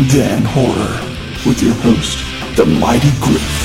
Dan Horror with your host, the Mighty Griff.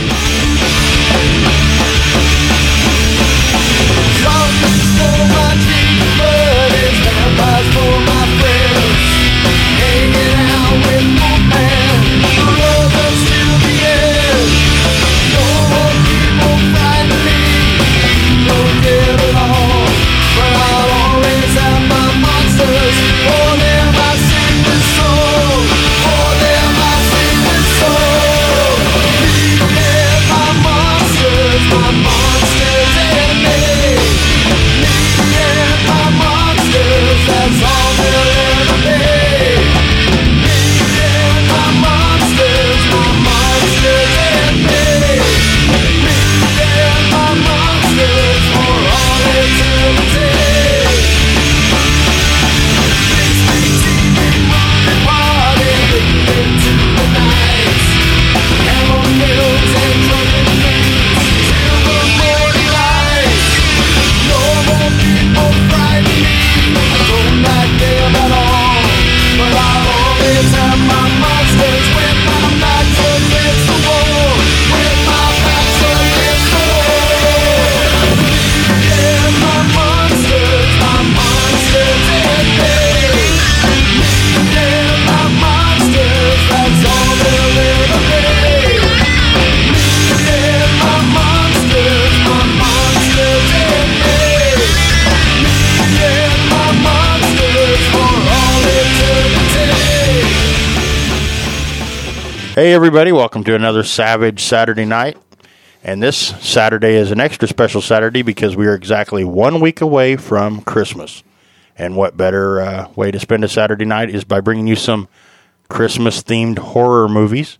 Hey everybody, welcome to another Savage Saturday night. And this Saturday is an extra special Saturday because we are exactly 1 week away from Christmas. And what better way to spend a Saturday night is by bringing you some Christmas-themed horror movies.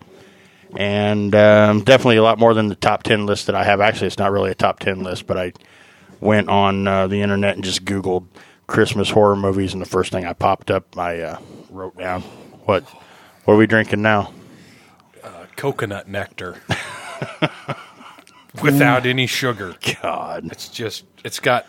And definitely a lot more than the top 10 list that I have. Actually, it's not really a top 10 list, but I went on the internet and just Googled Christmas horror movies, and the first thing I popped up, I wrote down. What are we drinking now? Coconut nectar without any sugar. God. It's got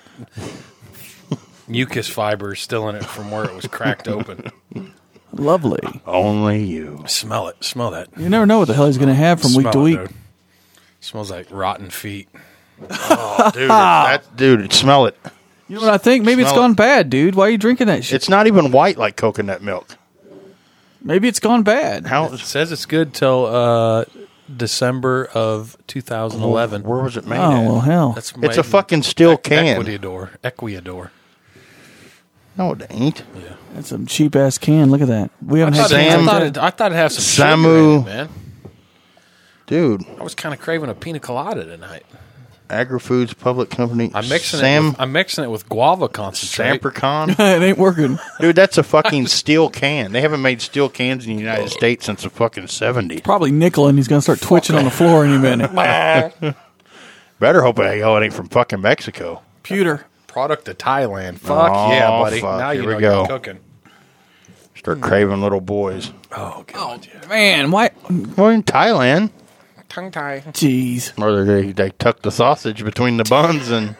mucus fibers still in it from where it was cracked open. Lovely. Only you. Smell it. Smell that. You never know what the hell he's going to have from week to week. Dude. Smells like rotten feet. Oh, dude, smell it. You know what I think? Maybe it's gone bad, dude. Why are you drinking that shit? It's not even white like coconut milk. Maybe it's gone bad. It says it's good till December of 2011. Where was it made Oh, at? well, hell. It's a fucking steel can. Ecuador. No, it ain't. Yeah. That's some cheap-ass can. Look at that. We haven't had I thought it'd have some sugar in it, man. Dude. I was kind of craving a pina colada tonight. Agri-Foods Public Company. I'm mixing it with guava concentrate. Sampercon. It ain't working. Dude, that's a fucking steel can. They haven't made steel cans in the United States since the fucking 70s. Probably nickel, and he's going to start twitching on the floor any minute. Better hope it ain't from fucking Mexico. Pewter. Product of Thailand. Fuck yeah, buddy. Fuck. Now you Here know we go. you're cooking. Start craving little boys. Oh, God. Yeah. Man, why? Well, in Thailand. Tongue tie. Jeez. Or they tuck the sausage between the buns and...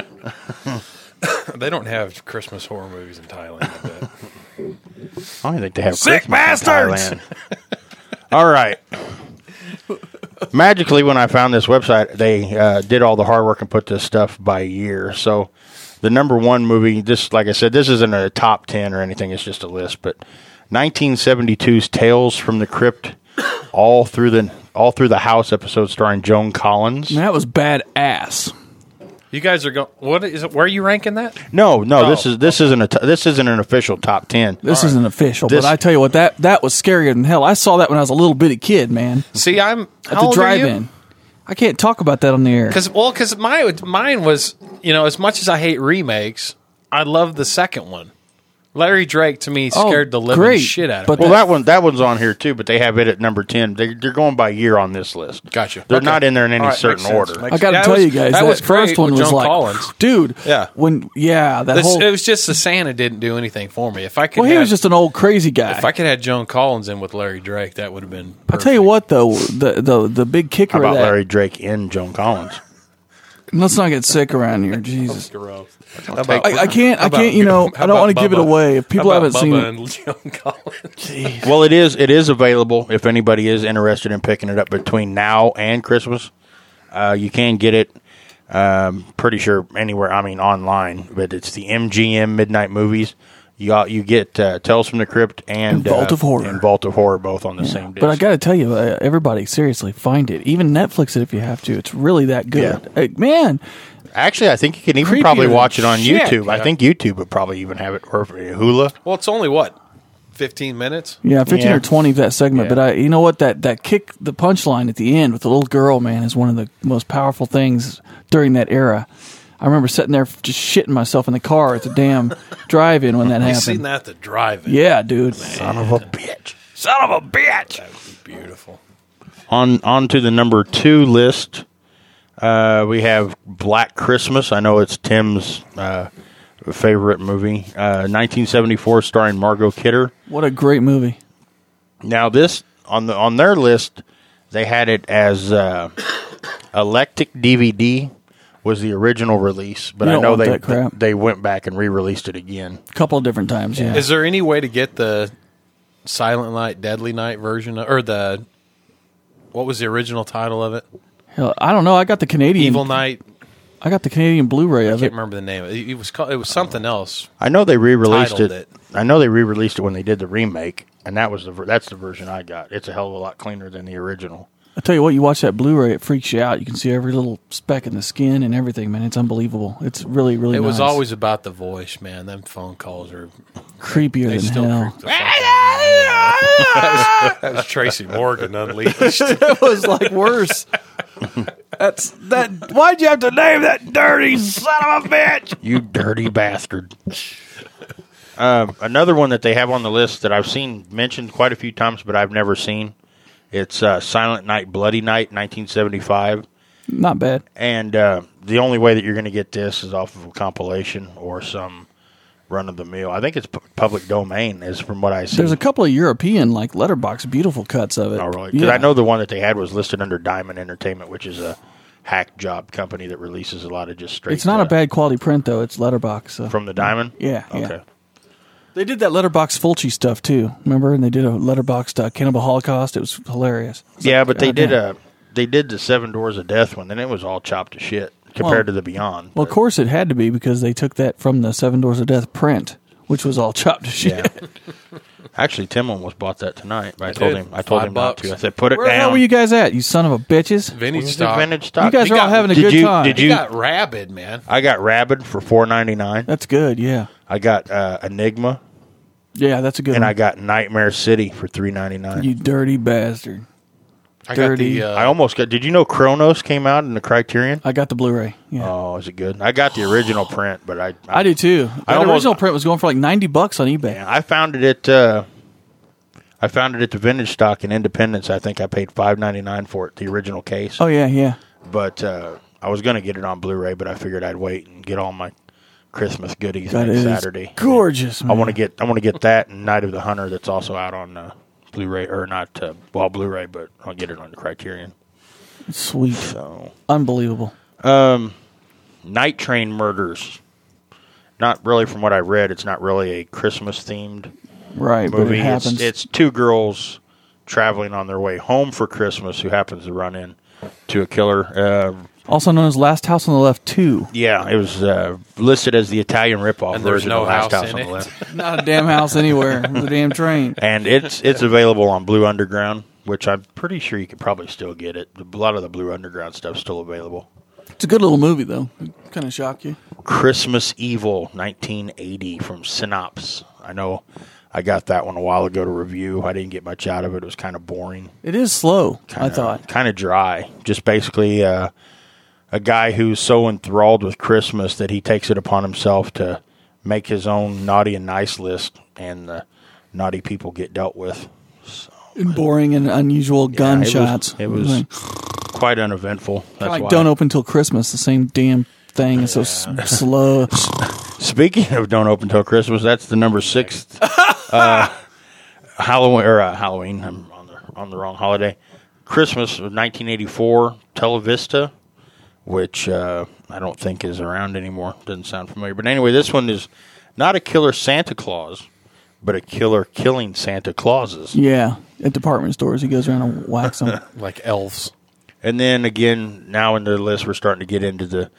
They don't have Christmas horror movies in Thailand, I bet. I don't think they have Sick Christmas bastards! in Thailand. All right. Magically, when I found this website, they did all the hard work and put this stuff by year. So the number one movie, this, like I said, this isn't a top 10 or anything. It's just a list. But 1972's Tales from the Crypt, all through the House episode starring Joan Collins. That was badass. You guys are going. What is it? Where are you ranking that? No. This isn't an official top 10. This isn't official, but I tell you what, that was scarier than hell. I saw that when I was a little bitty kid, man. See, I'm at the drive-in. I can't talk about that on the air. Because mine was, as much as I hate remakes, I love the second one. Larry Drake, to me, scared the living shit out of me. Well, that one's on here, too, but they have it at number 10. They're going by year on this list. Gotcha. They're not in there in any certain order. I got to tell you guys, that first one was like, Collins. Dude. Yeah. It was just the Santa didn't do anything for me. He was just an old crazy guy. If I could have Joan Collins in with Larry Drake, that would have been perfect. I'll tell you what, though, the big kicker How about of that. Larry Drake in Joan Collins? Let's not get sick around here, Jesus. Gross. I can't. I don't want to give it away if people haven't seen it. Well, it is available if anybody is interested in picking it up between now and Christmas. You can get it. Pretty sure anywhere. I mean, online, but it's the MGM Midnight Movies. You get Tales from the Crypt and Vault of Horror. And Vault of Horror both on the same disc. But I got to tell you, everybody, seriously, find it. Even Netflix it if you have to. It's really that good. Yeah. Man. Actually, I think you can even probably watch it on YouTube. Yeah. I think YouTube would probably even have it, or Hulu. Well, it's only, what, 15 minutes? Yeah, 15 or 20 that segment. Yeah. But you know what? That kick, the punchline at the end with the little girl, man, is one of the most powerful things during that era. I remember sitting there just shitting myself in the car at the damn drive-in when that happened. I've seen that at the drive-in. Yeah, dude. Man. Son of a bitch. That would be beautiful. On to the number 2 list, we have Black Christmas. I know it's Tim's favorite movie. 1974, starring Margot Kidder. What a great movie. Now this, on their list, they had it as Electric DVD. Was the original release, but I know they went back and re-released it again a couple of different times. Yeah. Is there any way to get the Silent Night, Deadly Night version, or what was the original title of it? Hell, I don't know. I got the Canadian Evil Night. I got the Canadian Blu-ray of it. I can't remember the name. It was something else. I know they re-released it. I know they re-released it when they did the remake, and that's the version I got. It's a hell of a lot cleaner than the original. I tell you what, you watch that Blu-ray, it freaks you out. You can see every little speck in the skin and everything, man. It's unbelievable. It's really, really nice. It was always about the voice, man. Them phone calls are creepier than hell. That was Tracy Morgan unleashed. It was like worse. Why'd you have to name that dirty son of a bitch? You dirty bastard. Another one that they have on the list that I've seen mentioned quite a few times, but I've never seen. It's Silent Night, Bloody Night, 1975. Not bad. And the only way that you're going to get this is off of a compilation or some run-of-the-mill. I think it's public domain, is from what I see. There's a couple of European, like letterbox, beautiful cuts of it. Oh, really? Because I know the one that they had was listed under Diamond Entertainment, which is a hack job company that releases a lot of just straight. It's not a bad quality print, though. It's letterbox. So. From the Diamond? Yeah. Okay. Yeah. They did that Letterbox Fulci stuff too, remember? And they did a Letterbox Cannibal Holocaust. It was hilarious. Yeah, but they did the Seven Doors of Death one, and it was all chopped to shit compared to the Beyond. Well, of course it had to be because they took that from the Seven Doors of Death print, which was all chopped to shit. Yeah. Actually, Tim almost bought that tonight, but I told him not to. I said, put it down. Where the hell were you guys at, you son of a bitches? Vintage stock. You guys are all having a good time. You got Rabid, man. I got Rabid for $4.99. That's good, yeah. I got Enigma. Yeah, that's a good one. And I got Nightmare City for $3.99. You dirty bastard. Dirty. I almost got. Did you know Kronos came out in the Criterion? I got the Blu-ray. Yeah. Oh, is it good? I got the original print, but I do too. The original print was going for like $90 on eBay. Yeah, I found it at the Vintage Stock in Independence. I think I paid $5.99 for it, the original case. Oh yeah. But I was going to get it on Blu-ray, but I figured I'd wait and get all my Christmas goodies next Saturday. Gorgeous, man. I want to get that and Night of the Hunter that's also out on Blu-ray, or not Blu-ray, but I'll get it on the Criterion. Sweet. So unbelievable. Night Train Murders. Not really, from what I read, it's not really a Christmas themed movie. But it happens. It's two girls traveling on their way home for Christmas who happens to run into a killer. Also known as Last House on the Left 2. Yeah, it was listed as the Italian ripoff version of Last House on the Left. Not a damn house anywhere. It was a damn train. And it's available on Blue Underground, which I'm pretty sure you could probably still get it. A lot of the Blue Underground stuff's still available. It's a good little movie, though. Kind of shock you. Christmas Evil, 1980, from Synopsis. I know I got that one a while ago to review. I didn't get much out of it. It was kind of boring. It is slow, I thought. Kind of dry. Just basically a guy who's so enthralled with Christmas that he takes it upon himself to make his own naughty and nice list, and the naughty people get dealt with. So, and boring and unusual gunshots. It was quite uneventful. That's like why. Don't Open Till Christmas, the same damn thing. It's so slow. Speaking of Don't Open Till Christmas, that's the number 6 Halloween. I'm on the wrong holiday. Christmas of 1984, Televista, which I don't think is around anymore. Doesn't sound familiar. But anyway, this one is not a killer Santa Claus, but a killer killing Santa Clauses. Yeah, at department stores, he goes around and whacks them. Like elves. And then again, now in the list, we're starting to get into the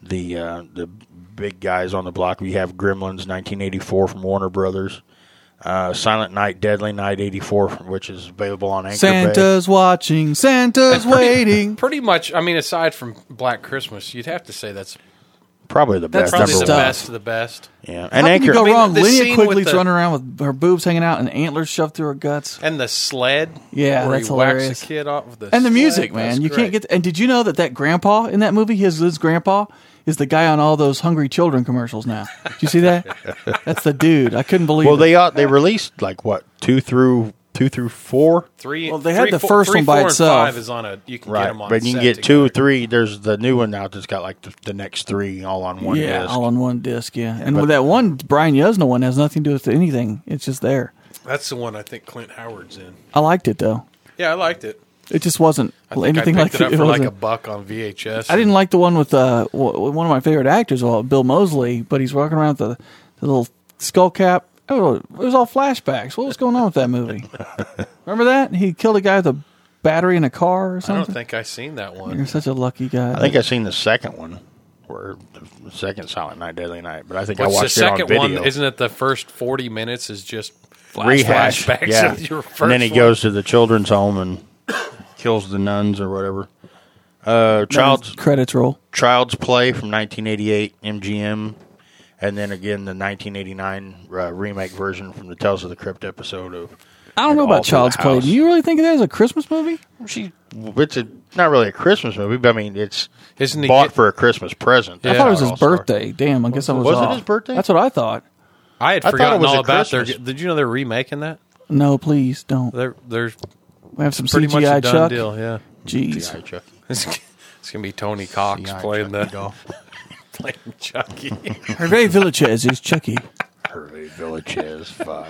big guys on the block. We have Gremlins, 1984 from Warner Brothers. Silent Night, Deadly Night, 84, which is available on Anchor Santa's Bay. watching, Santa's waiting. Pretty much, I mean, aside from Black Christmas, you'd have to say that's Probably the best. probably the number one. best of the best. Yeah, How can you go I mean, wrong? the Linnea scene Quigley's with the- running around with her boobs hanging out and antlers shoved through her guts. And the sled. Yeah, where that's he whacks hilarious. the kid off with the And the sled. music, man. That's You great. can't get. And did you know that grandpa in that movie, his grandpa, is the guy on all those Hungry Children commercials now? Did you see that? That's the dude. I couldn't believe Well, it. they released like what 2 through 4, Three. Well, they had the four- first 3, one by 4, and itself. 5 is on a. You can get right? them on. But you a can set get 2, together. 3. There's the new one now that's got like the next 3 all on one Yeah, disc. all on one disc, yeah. And with that one Brian Yuzna one has nothing to do with anything. It's just there. That's the one I think Clint Howard's in. I liked it though. Yeah, I liked it. It just wasn't I think anything I like picked it up for like wasn't- $1 on VHS. I didn't like the one with one of my favorite actors, Bill Moseley, but he's walking around with the little skull cap. Oh, it was all flashbacks. What was going on with that movie? Remember that? He killed a guy with a battery in a car or I something? don't think I seen that one. You're such a lucky guy. I think I've seen the second one, or the second Silent Night, Deadly Night. But I think What's I the watched it on second video. one? Isn't it the first 40 minutes is just Rehash, flashbacks yeah. of your first And then he one? goes to the children's home and kills the nuns or whatever. Credits roll. Child's Play from 1988, MGM, and then again the 1989 remake version from the Tales of the Crypt episode of. I don't know All about Through the Child's Play. House. Do you really think of that as a Christmas movie? It's not really a Christmas movie, but I mean it's Isn't he bought get- for a Christmas present. I thought it was That's his how all birthday. Damn, I guess I was Was it off. his birthday? That's what I thought. I had I thought it forgotten was all at about their. Christmas. Did you know they're remaking that? No, please don't. There's We have some pretty much CGI a done Chuck. deal. Yeah, Jeez. started. Yeah, Chucky. it's gonna be Tony Cox Yeah, playing Chucky the doll. playing Chucky. Hervé Villachez is Chucky. Hervé Villachez, fuck.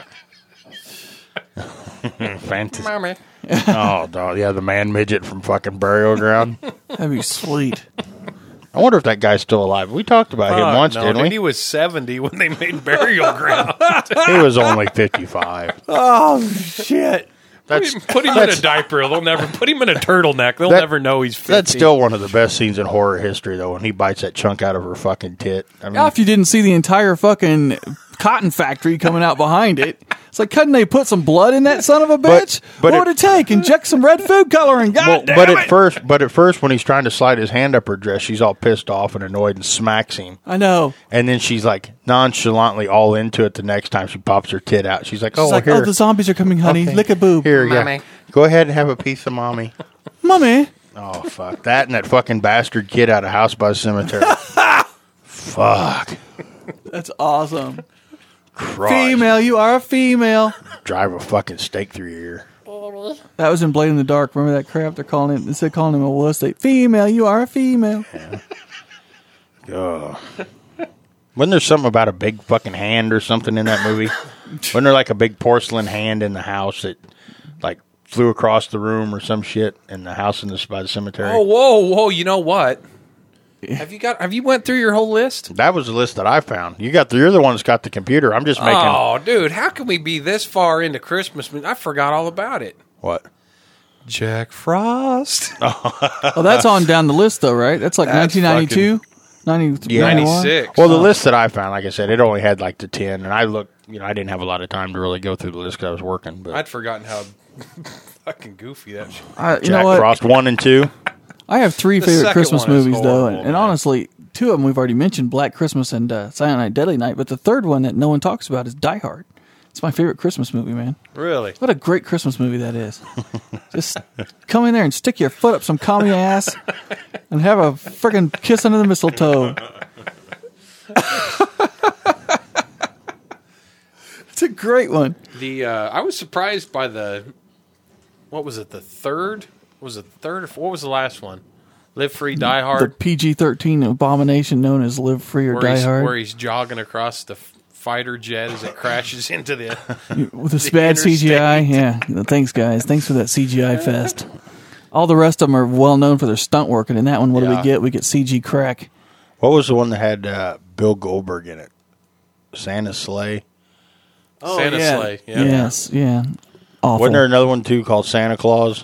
Fantasy. Mommy. Oh, dog. Yeah, the man midget from fucking Burial Ground. That'd be sweet. I wonder if that guy's still alive. We talked about him once, no, didn't dude, we? he was 70 when they made Burial Ground. He was only 55. Oh, shit. That's Put him in a diaper. They'll never put him in a turtleneck. They'll That- never know he's 50. that's still one of the best scenes in horror history, though, when he bites that chunk out of her fucking tit. I mean, Now, if you didn't see the entire fucking cotton factory coming out behind it, it's like, couldn't they put some blood in that son of a bitch? but what would it take? Inject some red food coloring. God well, damn but it. at first, when he's trying to slide his hand up her dress, she's all pissed off and annoyed and smacks him. I know. And then she's like nonchalantly all into it the next time she pops her tit out. She's like, She's "Oh, like, here, oh, the zombies are coming, honey. Okay. Lick a boob. here, yeah, Mommy. go ahead and have a piece of mommy." Mommy. Oh fuck that and that fucking bastard kid out of House by the Cemetery. Fuck, That's awesome. Christ. Female, you are a female. Drive a fucking stake through your ear. That was in Blade in the Dark. Remember that crap? They're calling him. Instead of calling him a wuss, they female. You are a female. Wasn't there something about a big fucking hand or something in that movie? Wasn't there like a big porcelain hand in the house that like flew across the room or some shit in the house by the cemetery? Oh, whoa. You know what? Have you went through your whole list? That was the list that I found. You're the one that's got the computer. I'm just making Oh, dude, how can we be this far into Christmas? I forgot all about it. what? Jack Frost. Oh, that's on down the list, though, right? That's like That's 1992, 90, Yeah. 96. Well, the list that I found, like I said, it only had like the 10, and I looked. I didn't have a lot of time to really go through the list because I was working. But I'd forgotten how fucking goofy that shit. You Jack know what? Frost 1 and 2. I have three The favorite second Christmas one is movies, though, horrible, and man. honestly, two of them we've already mentioned: Black Christmas and Silent Night, Deadly Night. But the third one that no one talks about is Die Hard. It's my favorite Christmas movie, man. Really? What a great Christmas movie that is! Just come in there and stick your foot up some commie ass, and have a freaking kiss under the mistletoe. It's a great one. I was surprised by what was it? The third? Was it the third? Or what was the last one? Live Free, Die The Hard. PG-13 abomination known as Live Free or Die Hard. Where he's jogging across the fighter jet as it crashes into the. With this bad interstate. CGI, yeah. Thanks, guys. Thanks for that CGI fest. All the rest of them are well known for their stunt work, and in that one, what do Yeah. we get? We get CG crack. What was the one that had Bill Goldberg in it? Santa's Sleigh. Santa's Sleigh. Yeah. Yes, yeah. Awful. Wasn't there another one too called Santa Claus?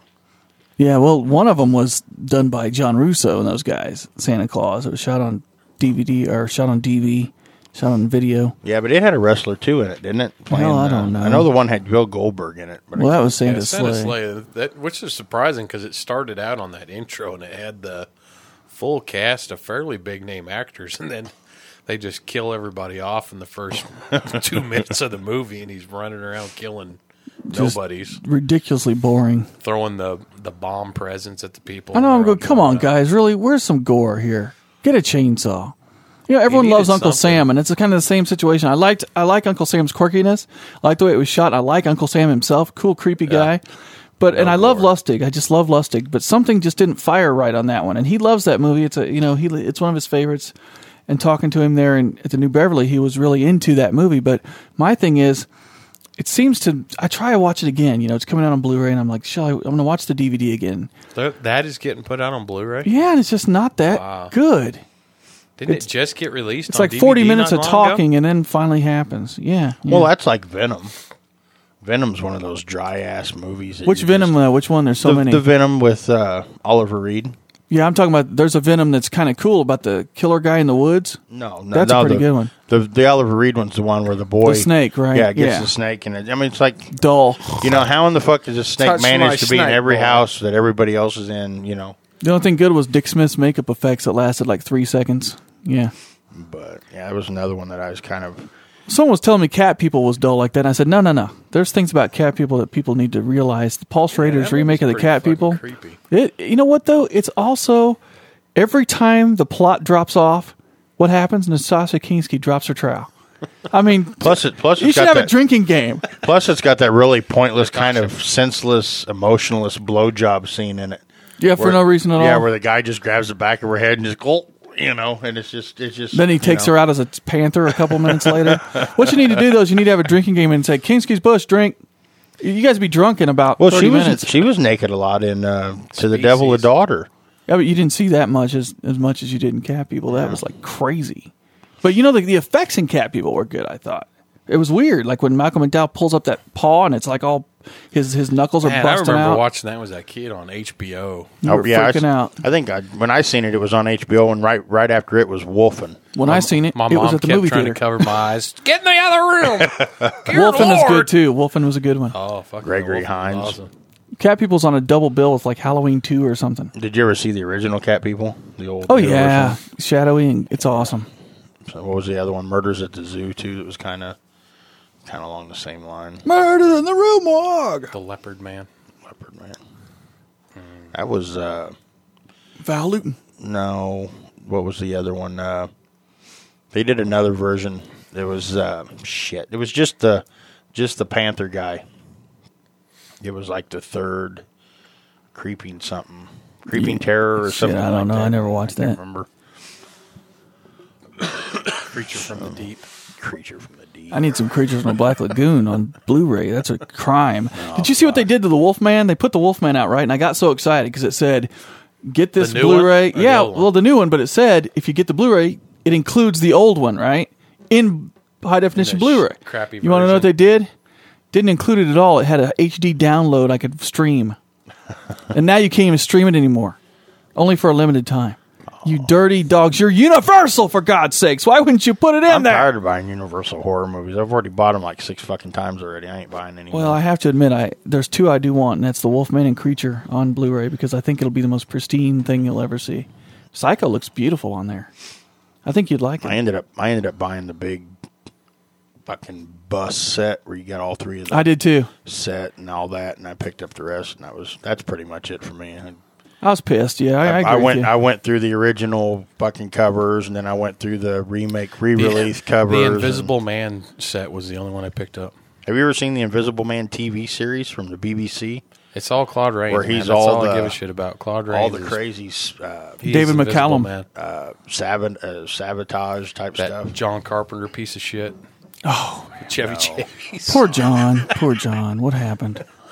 Yeah, well, one of them was done by John Russo and those guys, Santa Claus. It was shot on DVD or shot on DV, shot on video. Yeah, but it had a wrestler too in it, didn't it? Well, I don't know. I know the one had Bill Goldberg in it. But Well, that was Yeah, Santa's Santa's Sleigh. Sleigh, which is surprising because it started out on that intro and it had the full cast of fairly big name actors, and then they just kill everybody off in the first 2 minutes of the movie, and he's running around killing Just nobodies, ridiculously boring. throwing the bomb presents at the people. I know. I'm They're all going. Come on, blown up. guys. Really, where's some gore here? Get a chainsaw. You know, everyone needed loves Uncle something. Sam, and it's kind of the same situation. I like Uncle Sam's quirkiness. I like the way it was shot. I like Uncle Sam himself. Cool, creepy guy. But and I love Lustig. I just love Lustig. But something just didn't fire right on that one. And he loves that movie. It's it's one of his favorites. And talking to him there at the New Beverly, he was really into that movie. But my thing is, it seems to. I try to watch it again. You know, it's coming out on Blu-ray, and I'm like, I'm going to watch the DVD again. That is getting put out on Blu-ray. Yeah, and it's just not that good. Didn't it just get released? It's on like DVD 40 minutes not of long ago? talking, and then finally happens. Yeah. Well, that's like Venom. Venom's one of those dry ass movies. that Which you Venom? just- Which one? There's so many. The Venom with Oliver Reed. Yeah, I'm talking about. There's a Venom that's kind of cool about the killer guy in the woods. No, That's a pretty good one. The Oliver Reed one's the one where the boy, The snake, right? Yeah, gets Yeah. the snake, and it's like, Dull. you know, how in the fuck does a snake Touch my manage to be in snake, every boy. house that everybody else is in? You know, The only thing good was Dick Smith's makeup effects that lasted like 3 seconds. Yeah. but yeah, it was another one that I was kind of. Someone was telling me Cat People was dull like that. And I said, no. There's things about Cat People that people need to realize. The Paul Schrader's that remake of movie's the Cat pretty People. fucking creepy. You know what though? It's also every time the plot drops off, what happens? Natasha Kinski drops her trowel. I mean, Plus, it's you should got have that, a drinking game. Plus, it's got that really pointless, kind of senseless, emotionless blowjob scene in it. Yeah, for Where- no reason at all. Yeah, where the guy just grabs the back of her head and just gulp, you know, and it's just. Then he takes her out as a panther a couple minutes later. What you need to do though is you need to have a drinking game and say Kinski's Bush drink. You guys be drunk in about 30 minutes. She was naked a lot in To the Devil a Species. Daughter. Yeah, but you didn't see that much as much as you did in Cat People. That was like crazy. But you know the effects in Cat People were good. I thought it was weird, like when Malcolm McDowell pulls up that paw and it's like all his knuckles are Man, I busting remember out. watching that as a kid on HBO. You were freaking out. I think when I seen it, it was on HBO, and right after it was Wolfen. When I seen it, My it was mom at the kept movie trying theater. to cover my eyes. Get in the other room. Dear Wolfen is Lord. good too. Wolfen was a good one. Oh, fuck. Gregory Wolfen was Hines. awesome. Cat People's on a double bill with like Halloween 2 or something. Did you ever see the original Cat People? The old. Oh newer yeah, version? shadowy and it's awesome. So what was the other one? Murders at the Zoo too. That was kind of along the same line. Murder in the Rue Morgue. The Leopard Man. Leopard Man. That was Val Luton. no. What was the other one? They did another version. It was shit. It was just the Panther guy. It was like the third Creeping Terror or Shit, something. I don't like know. that. I never watched can't that. Remember Creature from the Deep. Creature from the Deep. I need some Creatures from the Black Lagoon on Blu-ray. That's a crime. Did you see what they did to the Wolfman? They put the Wolfman out, right? And I got so excited because it said, get this The new Blu-ray. one or the Yeah, old one? well, the new one, but it said if you get the Blu-ray, it includes the old one, right? In high-definition the Blu-ray. crappy You want to know what version. they did? Didn't include it at all. It had a HD download I could stream. And now you can't even stream it anymore. Only for a limited time. You dirty dogs. You're Universal, for God's sakes. Why wouldn't you put it in I'm there? tired of buying Universal horror movies. I've already bought them like 6 fucking times already. I ain't buying any Well, more. I have to admit, there's 2 I do want, and that's the Wolfman and Creature on Blu-ray because I think it'll be the most pristine thing you'll ever see. Psycho looks beautiful on there. I think you'd like I it. ended up buying the big fucking bus set where you got all 3 of them I did too. set and all that, and I picked up the rest, and that's pretty much it for me. I was pissed. Yeah, I agree with you. I went through the original fucking covers, and then I went through the remake re-release covers. The and- Invisible Man set was the only one I picked up. Have you ever seen the Invisible Man TV series from the BBC? It's all Claude Rains. Where man. he's That's all all I the- give a shit about. Claude Rains. All the is- crazy he's David Invisible McCallum. Man. sabotage type That stuff. John Carpenter piece of shit. Oh, Chevy Chase. poor John. Poor John. What happened?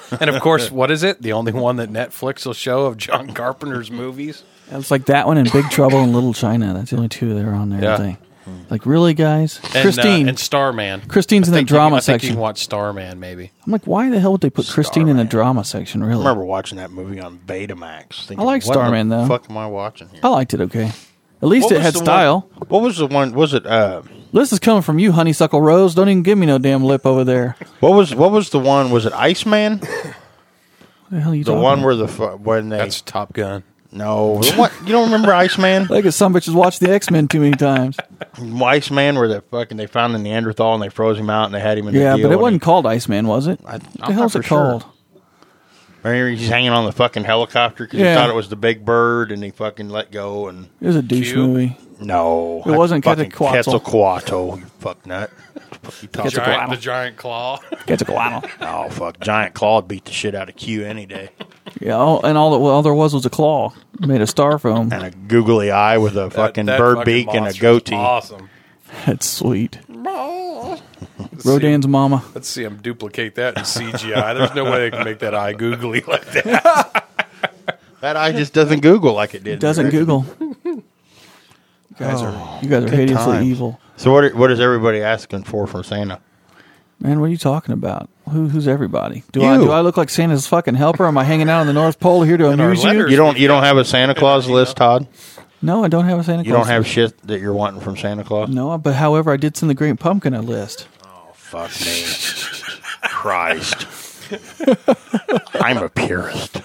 And of course, what is it? The only one that Netflix will show of John Carpenter's movies. It's like that one and Big Trouble in Little China. That's the only two that are on there. Yeah. I think. Like, really, guys? And, Christine. and Starman. Christine's in the drama I think you section. can watch Starman, maybe. I'm like, why the hell would they put Christine in the drama section, I really? remember watching that movie on Betamax. Thinking, I like what the Starman, though. fuck am I watching here? I liked it okay. At least What it was had the style. one- what was the one? Was it? This is coming from you, Honeysuckle Rose. Don't even give me no damn lip over there. What was the one? Was it Iceman? What the hell are you The talking one about? where when they That's Top Gun. no the one, you don't remember Iceman? I guess some bitches watched the X-Men too many times. Iceman where they found the Neanderthal and they froze him out and they had him in Yeah, the deal but it and wasn't called Iceman, was it? What the I'm hell's not it for sure. called? Remember he's hanging on the fucking helicopter because Yeah. he thought it was the big bird and he fucking let go and It was a douche Cube. movie. no, It wasn't fucking Quetzalcoatl. Quetzalcoatl, you fuck nut. Fuck you talking Quetzalcoatl. about? The giant claw. Quetzalcoatl. Oh fuck, Giant Claw beat the shit out of Q any day. Yeah, all there was a claw made of styrofoam. And a googly eye with a fucking That bird fucking beak and a monster goatee. was Awesome. That's sweet. Let's Rodan's mama. Let's see him duplicate that in CGI. There's no way they can make that eye googly like that. That eye just doesn't Google like it did. It doesn't Google. You guys are You guys are Good hideously times. evil. So what is everybody asking for from Santa? Man, what are you talking about? Who's everybody? Do You. I look like Santa's fucking helper? Am I hanging out on the North Pole here to our amuse you? letters- You don't have a Santa Claus list, Todd? No, I don't have a Santa Claus. You don't have shit that you're wanting from Santa Claus? No, but however, I did send the Great Pumpkin a list. Fuck me. Christ. I'm a purist.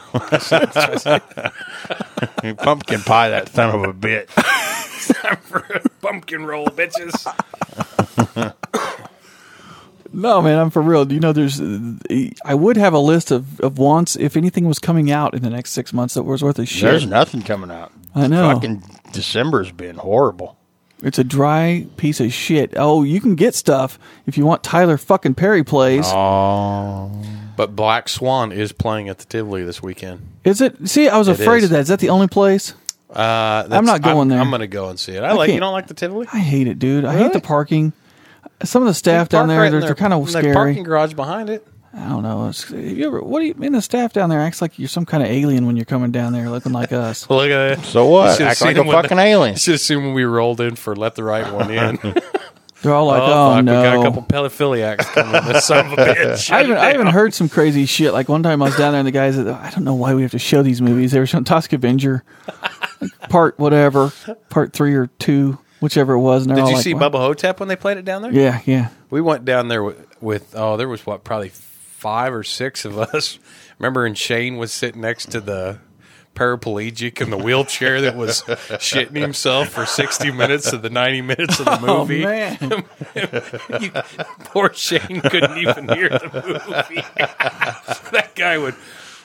Pumpkin pie that son of a bitch. pumpkin roll, bitches. No, man, I'm for real. You know, I would have a list of wants if anything was coming out in the next 6 months that was worth a shit. There's nothing coming out. I know. Fucking December's been horrible. It's a dry piece of shit. Oh, you can get stuff if you want Tyler fucking Perry plays. Oh. But Black Swan is playing at the Tivoli this weekend. Is it? See, I was afraid is. of that. Is that the only place? I'm not going there. I'm going to go and see it. can't. You don't like the Tivoli? I hate it, dude. I hate Really? the parking. Some of the staff down there, they're kind of The scary. parking garage behind it. I don't know. What do you mean? The staff down there acts like you're some kind of alien when you're coming down there looking like us. Look at it. So what? Should've Act like seen a when fucking alien. Should have seen when we rolled in for Let the Right One In. They're all like, oh, oh fuck, no. we got a couple pedophiliacs coming. This son of a bitch. I even heard some crazy shit. Like one time I was down there and the guys, I don't know why we have to show these movies. They were showing Tusk Avenger, part 3 or 2, whichever it was. And they're Did all you like, see what? Bubba Hotep when they played it down there? Yeah. We went down there with there was probably 5 or 6 of us. Remember, and Shane was sitting next to the paraplegic in the wheelchair that was shitting himself for 60 minutes of the 90 minutes of the movie. Oh, man. Poor Shane couldn't even hear the movie. That guy would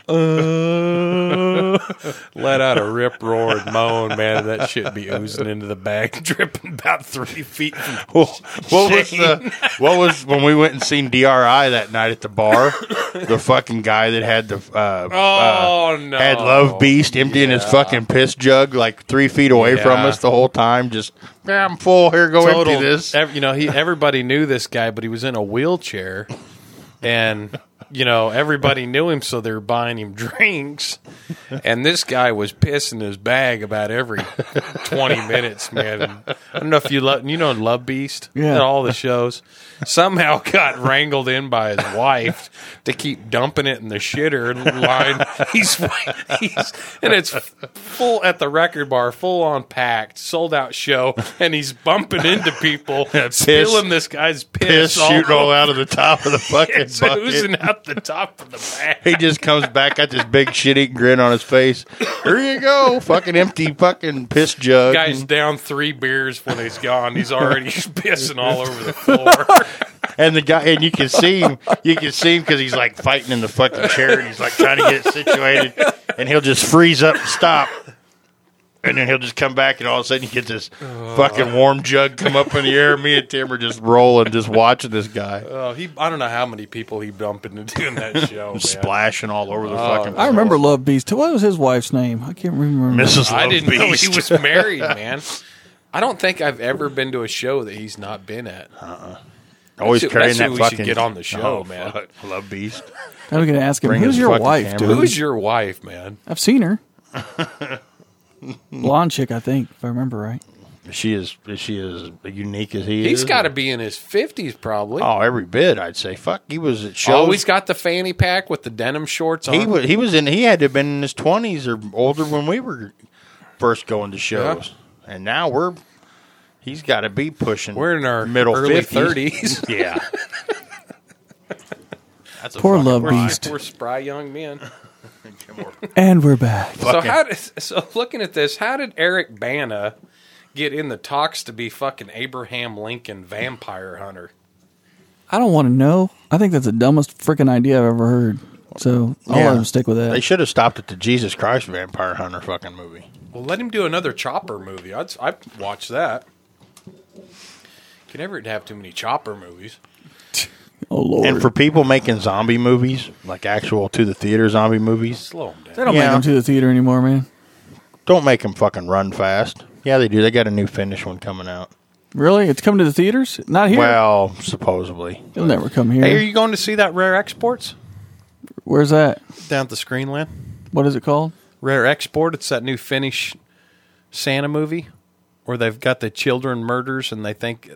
let out a rip roaring moan, man. That shit be oozing into the bag, dripping about 3 feet from What was when we went and seen DRI that night at the bar? The fucking guy that had the no. had Love Beast emptying his fucking piss jug like 3 feet away from Yeah. us the whole time. Just I'm full. Here, go empty this. Everybody knew this guy, but he was in a wheelchair, and everybody knew him, so they were buying him drinks. And this guy was pissing his bag about every 20 minutes, man. And I don't know if you Love Beast, Yeah. all the shows. Somehow got wrangled in by his wife to keep dumping it in the shitter line. He's and it's full at the record bar, full on packed, sold out show, and he's bumping into people, spilling this guy's piss Shooting all out of the top of the fucking it's bucket. oozing out the top of the bag. He just comes back, got this big shit-eating grin on his face. Here you go, fucking empty fucking piss jug. Guy's down 3 beers when he's gone. He's already pissing all over the floor. And the guy, and you can see him because he's like fighting in the fucking chair, and he's like trying to get it situated, and he'll just freeze up and stop, and then he'll just come back, and all of a sudden you get this fucking warm jug come up in the air. Me and Tim are just rolling, just watching this guy I don't know how many people he bumped into doing that show. Man. splashing all over the fucking. I remember Love Beast. What was his wife's name? I can't remember. Mrs. I Love didn't know Beast. he was married, man. I don't think I've ever been to a show that he's not been at. Always That's carrying who that we fucking. should get on the show, man. Fuck. Love Beast. I'm going to ask him, Bring who's his your fucking wife, camera. dude? Who's your wife, man? I've seen her. Blonde chick, I think, if I remember right. Is she as unique as he is? He's got to be in his 50s, probably. Oh, every bit, I'd say. Fuck, he was at shows. Always got the fanny pack with the denim shorts on. He had to have been in his 20s or older when we were first going to shows. Yeah. And now he's got to be pushing. We're in our middle early 50s. 30s. Yeah. That's a Poor fucking love ride. beast. We're spry young men. And we're back. So looking at this, how did Eric Bana get in the talks to be fucking Abraham Lincoln vampire hunter? I don't want to know. I think that's the dumbest freaking idea I've ever heard. So I'll let him stick with that. They should have stopped at the Jesus Christ Vampire Hunter fucking movie. Well, let him do another Chopper movie. I'd watch that. You can never have too many Chopper movies. Oh, Lord. And for people making zombie movies, like actual to the theater zombie movies, Slow him down. They don't make them to the theater anymore, man. don't make them fucking run fast. Yeah, they do. They got a new Finnish one coming out. Really? It's coming to the theaters? Not here. Well, supposedly. It'll never come here. Hey, are you going to see that Rare Exports Where's that? down at the Screenland? What is it called? Rare Export. It's that new Finnish Santa movie where they've got the children murders and they think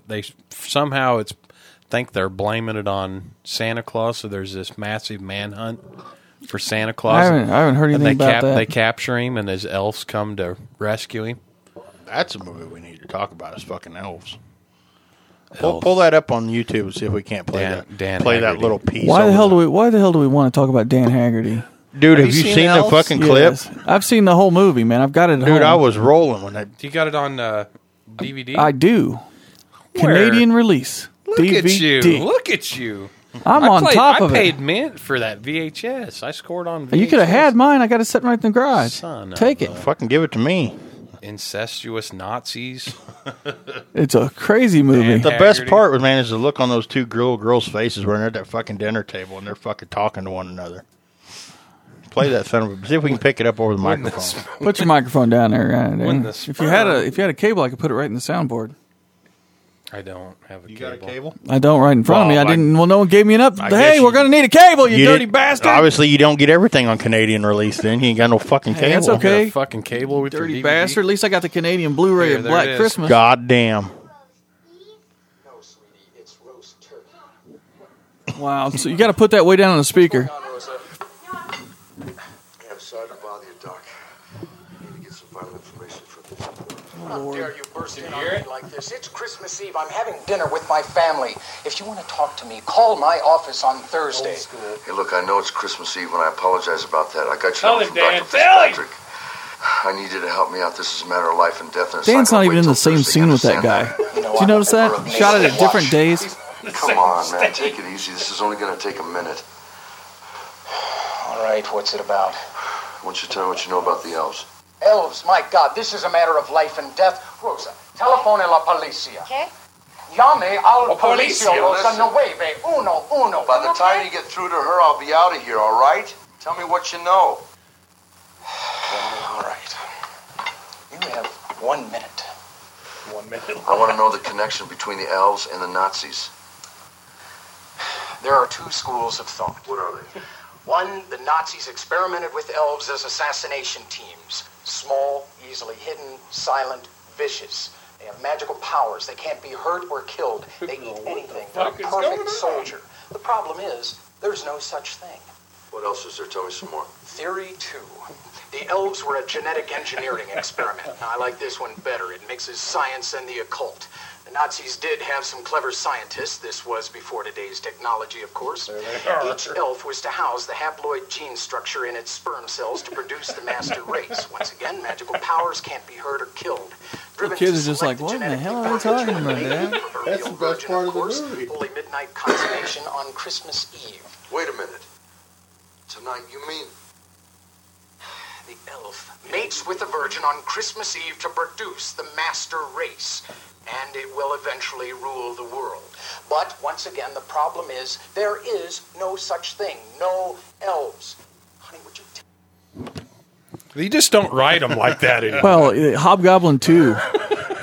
they're blaming it on Santa Claus. So there's this massive manhunt for Santa Claus. I haven't heard anything about that. They capture him and his elves come to rescue him. That's a movie we need to talk about. Is fucking elves. Pull that up on YouTube and see if we can't play that little piece. Why the hell do we want to talk about Dan Haggerty? Dude, have you seen the fucking clip? Yes. I've seen the whole movie, man. I've got it at Dude, home. I was rolling when that. You got it on DVD? I do. Where? Canadian release. Look DVD. at you. Look at you. I'm on top of I it. paid mint for that VHS. I scored on VHS. You could have had mine. I got it sitting right in the garage. Son of Take it. Fucking give it to me. Incestuous Nazis. It's a crazy movie. The best part was, man, is the look on those two girls' faces when they're at that fucking dinner table and they're fucking talking to one another. Play that son of a... See if we can pick it up over the microphone. Put your microphone down there. If you had a cable, I could put it right in the soundboard. I don't have a You cable. got a cable? I don't right in front of me. Well, I didn't. Well, no one gave me an up. I Hey, guess we're going to need a cable, you dirty didn't- bastard. Obviously, you don't get everything on Canadian release then. You ain't got no fucking cable. that's You got okay. a fucking cable with Dirty your DVD? bastard. At least I got the Canadian Blu-ray Here, of there Black it is. Christmas. God damn. No, sweetie, it's roast turkey. Wow. So you got to put that way down on the speaker. I'm sorry to bother you, Doc. I need to get some vital information from this. How dare you burst in on me like this? It's Christmas Eve. I'm having dinner with my family. If you want to talk to me, call my office on Thursday. Hey, look, I know it's Christmas Eve, and I apologize about that. I got you Tell number him, from Dan. Dr. Tell him. Fitzpatrick. I need you to help me out. This is a matter of life and death. And Dan's not even in the same scene with that guy. Understand Did you notice that? Shot it at different days. Come on, man. Take it easy. This is only going to take a minute. All right, what's it about? I want you to tell me what you know about the elves. Elves, my God, this is a matter of life and death. Rosa, telefone la policia. Okay. Llame al Oh, policio, policia, Rosa, listen. uno. By the time you get through to her, I'll be out of here, all right? Tell me what you know. All right. You have 1 minute. 1 minute. I want to know the connection between the elves and the Nazis. There are two schools of thought. What are they? One, the Nazis experimented with elves as assassination teams. Small, easily hidden, silent, vicious. They have magical powers. They can't be hurt or killed. They eat anything. They're a fuck is going perfect on? soldier. The problem is, there's no such thing. What else is there? Tell me some more. Theory 2. The elves were a genetic engineering experiment. Now, I like this one better. It mixes science and the occult. The Nazis did have some clever scientists. This was before today's technology, of course. Each elf was to house the haploid gene structure in its sperm cells to produce the master race. Once again, magical powers can't be hurt or killed. The kids are just like, what in the hell are they talking about, Dad? That's the best part of the movie. Holy midnight consummation on Christmas Eve. Wait a minute. Tonight, you mean... The elf mates with the virgin on Christmas Eve to produce the master race, and it will eventually rule the world. But once again, the problem is there is no such thing. No elves. Honey, would you You just don't write them like that anymore. Well, Hobgoblin 2.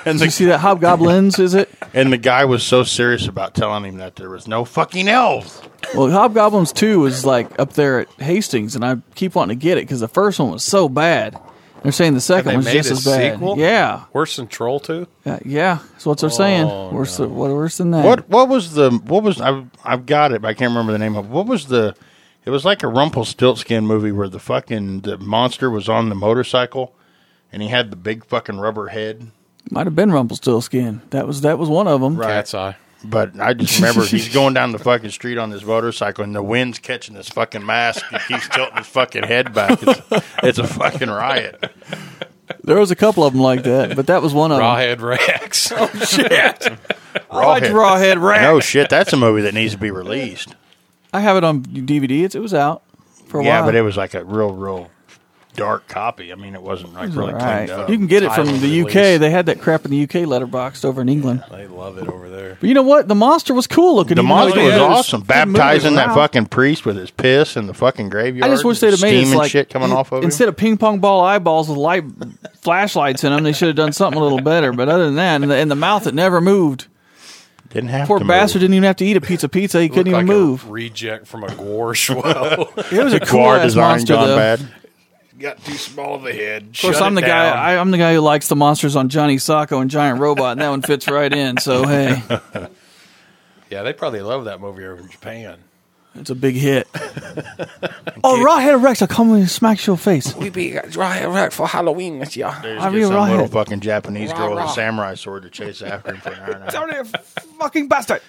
And Did you see that Hobgoblins? Is it? And the guy was so serious about telling him that there was no fucking elves. Well, Hobgoblins 2 is like up there at Hastings, and I keep wanting to get it because the first one was so bad. They're saying the second they one's made just a as bad. sequel? Yeah, Worse than Troll 2? yeah. That's what they're saying. Worse than that. I've got it, but I can't remember the name of it. It was like a Rumpelstiltskin movie where the monster was on the motorcycle and he had the big fucking rubber head. Might have been Rumpelstiltskin. That was one of them. Right. Cat's Eye. But I just remember he's going down the fucking street on this motorcycle and the wind's catching this fucking mask. He keeps tilting his fucking head back. It's a fucking riot. There was a couple of them like that, but that was one of them. Rawhead Rex. Oh, shit. I liked Rawhead Rex. No shit, that's a movie that needs to be released. I have it on DVD. It was out for a while. Yeah, but it was like a real dark copy. I mean, it wasn't like really Right. cleaned up. You can get it from Silent the UK. release. They had that crap in the UK letterboxed over in England. They love it over there. But you know what? The monster was cool looking. The even though monster it was was awesome. moving Baptizing that around. fucking priest with his piss in the fucking graveyard. I just wish they'd have made it steam and like shit coming off of him. instead of ping pong ball eyeballs with light flashlights in them. They should have done something a little better. But other than that, and the mouth that never moved. Didn't have Poor to bastard move. didn't even have to eat a pizza. He couldn't even Like move. A reject from a Gore show. It was a cool Guar ass design monster gone though. bad. Got too small of a head. Of course, I'm the guy. I'm the guy who likes the monsters on Johnny Sacco and Giant Robot, and that one fits right in. So hey, Yeah, they probably love that movie over in Japan. it's a big hit. Oh, Rawhead Rex! I'll come and smack your face. We be right for Halloween this year. There's I just real some rawhead. little fucking Japanese girl with Rah. a samurai sword to chase after him for an hour and a half. You fucking bastard!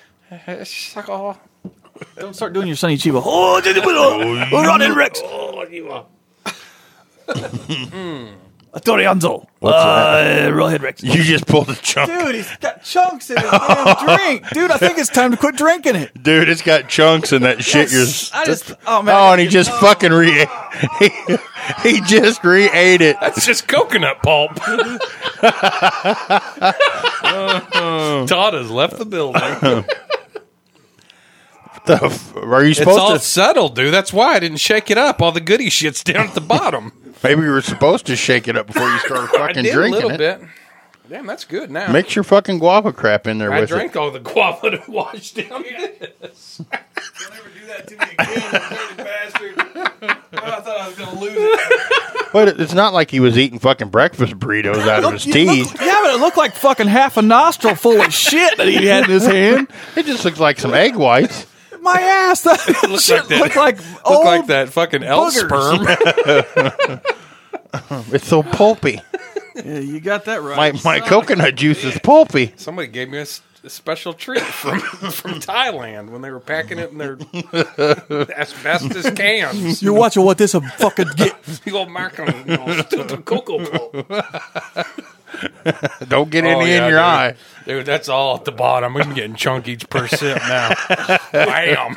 Don't start doing your Sonny Chiba. Oh, Rawhead Rex! Torianzo. Rawhead Rex. You just pulled a chunk. Dude, he's got chunks in his damn drink. Dude, I think it's time to quit drinking it. Dude, it's got chunks in that shit. Oh, man. Oh, and he just fucking he just re-ate it. That's just coconut pulp. Todd has left the building. Are you It's supposed all to? settled, dude. That's why I didn't shake it up. All the goody shit's down at the bottom. Maybe you were supposed to shake it up before you started I fucking did a drinking little it. bit. Damn, that's good now. Mix your fucking guava crap in there I with drank it. all the guava to wash down this. Don't ever do that to me again, you bastard. I thought I was going to lose it. But it's not like he was eating fucking breakfast burritos out of his teeth. Yeah, but it looked like fucking half a nostril full of shit that he had in his hand. It just looks like some egg whites. My ass. That Looks shit like that. looked like Look old like that fucking elf boogers. sperm. It's so pulpy. Yeah, you got that right. My coconut juice is pulpy. Somebody gave me a special treat from Thailand when they were packing it in their asbestos cans. You're watching what this fucking get. You go mark on the cocoa pulp. Don't get Oh, any yeah, in your dude. eye. Dude, that's all at the bottom. I'm getting chunk each per sip now. Bam.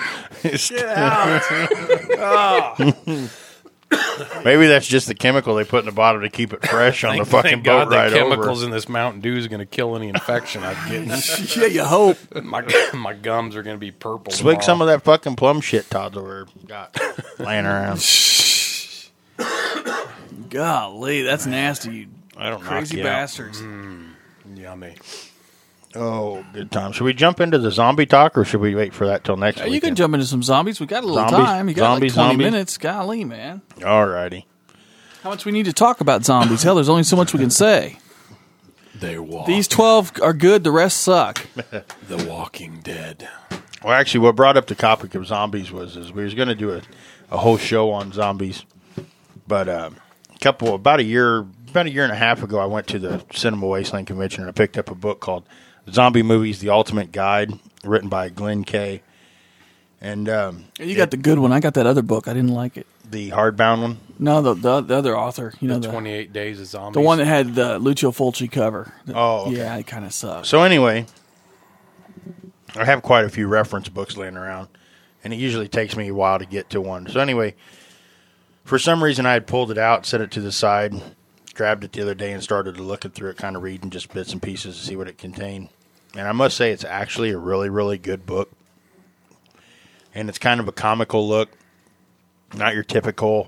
Maybe that's just the chemical they put in the bottom to keep it fresh on the fucking Thank God boat the ride chemicals over. in this Mountain Dew is going to kill any infection I'm getting. Yeah, you hope. my gums are going to be purple. Swig some of that fucking plum shit Todd's over got laying around. Golly, that's nasty, you I don't know. crazy bastards. Yummy. Oh, good time. Should we jump into the zombie talk or should we wait for that till next week? You can jump into some zombies. We got a little Zombies? time. You got like 20 Zombies? minutes. Golly, man. Alrighty. How much we need to talk about zombies? Hell, there's only so much we can say. They walk. These 12 are good. The rest suck. The Walking Dead. Well, actually, what brought up the topic of zombies was we was going to do a whole show on zombies, but about a year and a half ago, I went to the Cinema Wasteland Convention and I picked up a book called Zombie Movies: The Ultimate Guide, written by Glenn Kay. And You got the good one. I got that other book. I didn't like it. the hardbound one. No, the other author. You know, the 28 Days of Zombies. the one that had the Lucio Fulci cover. Oh, okay. Yeah, it kind of sucks. So anyway, I have quite a few reference books laying around, and it usually takes me a while to get to one. So anyway, for some reason I had pulled it out, set it to the side, grabbed it the other day and started to looking through it, kind of reading just bits and pieces to see what it contained. And I must say it's actually a really, really good book. And it's kind of a comical look, not your typical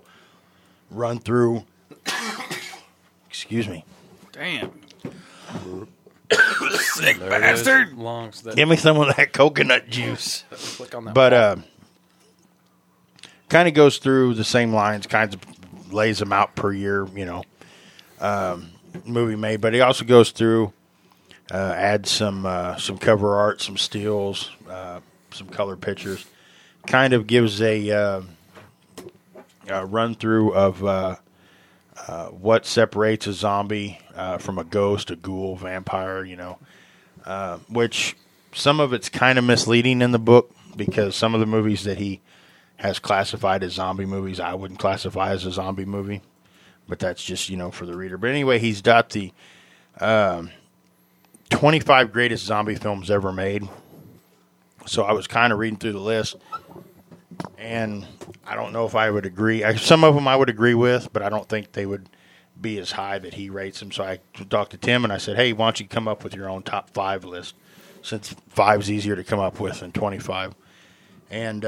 run through. Excuse me. Damn. Sick bastard. Give me some of that coconut juice. Click on that. But kind of goes through the same lines, kind of lays them out per year, movie made. But he also goes through, adds some cover art, some stills, some color pictures. Kind of gives a run through of what separates a zombie from a ghost, a ghoul, vampire, which some of it's kind of misleading in the book because some of the movies that he has classified as zombie movies, I wouldn't classify as a zombie movie, but that's just, for the reader. But anyway, he's got the 25 greatest zombie films ever made. So I was kind of reading through the list, and I don't know if I would agree. Some of them I would agree with, but I don't think they would be as high that he rates them. So I talked to Tim, and I said, hey, why don't you come up with your own top 5 list, since 5's easier to come up with than 25. And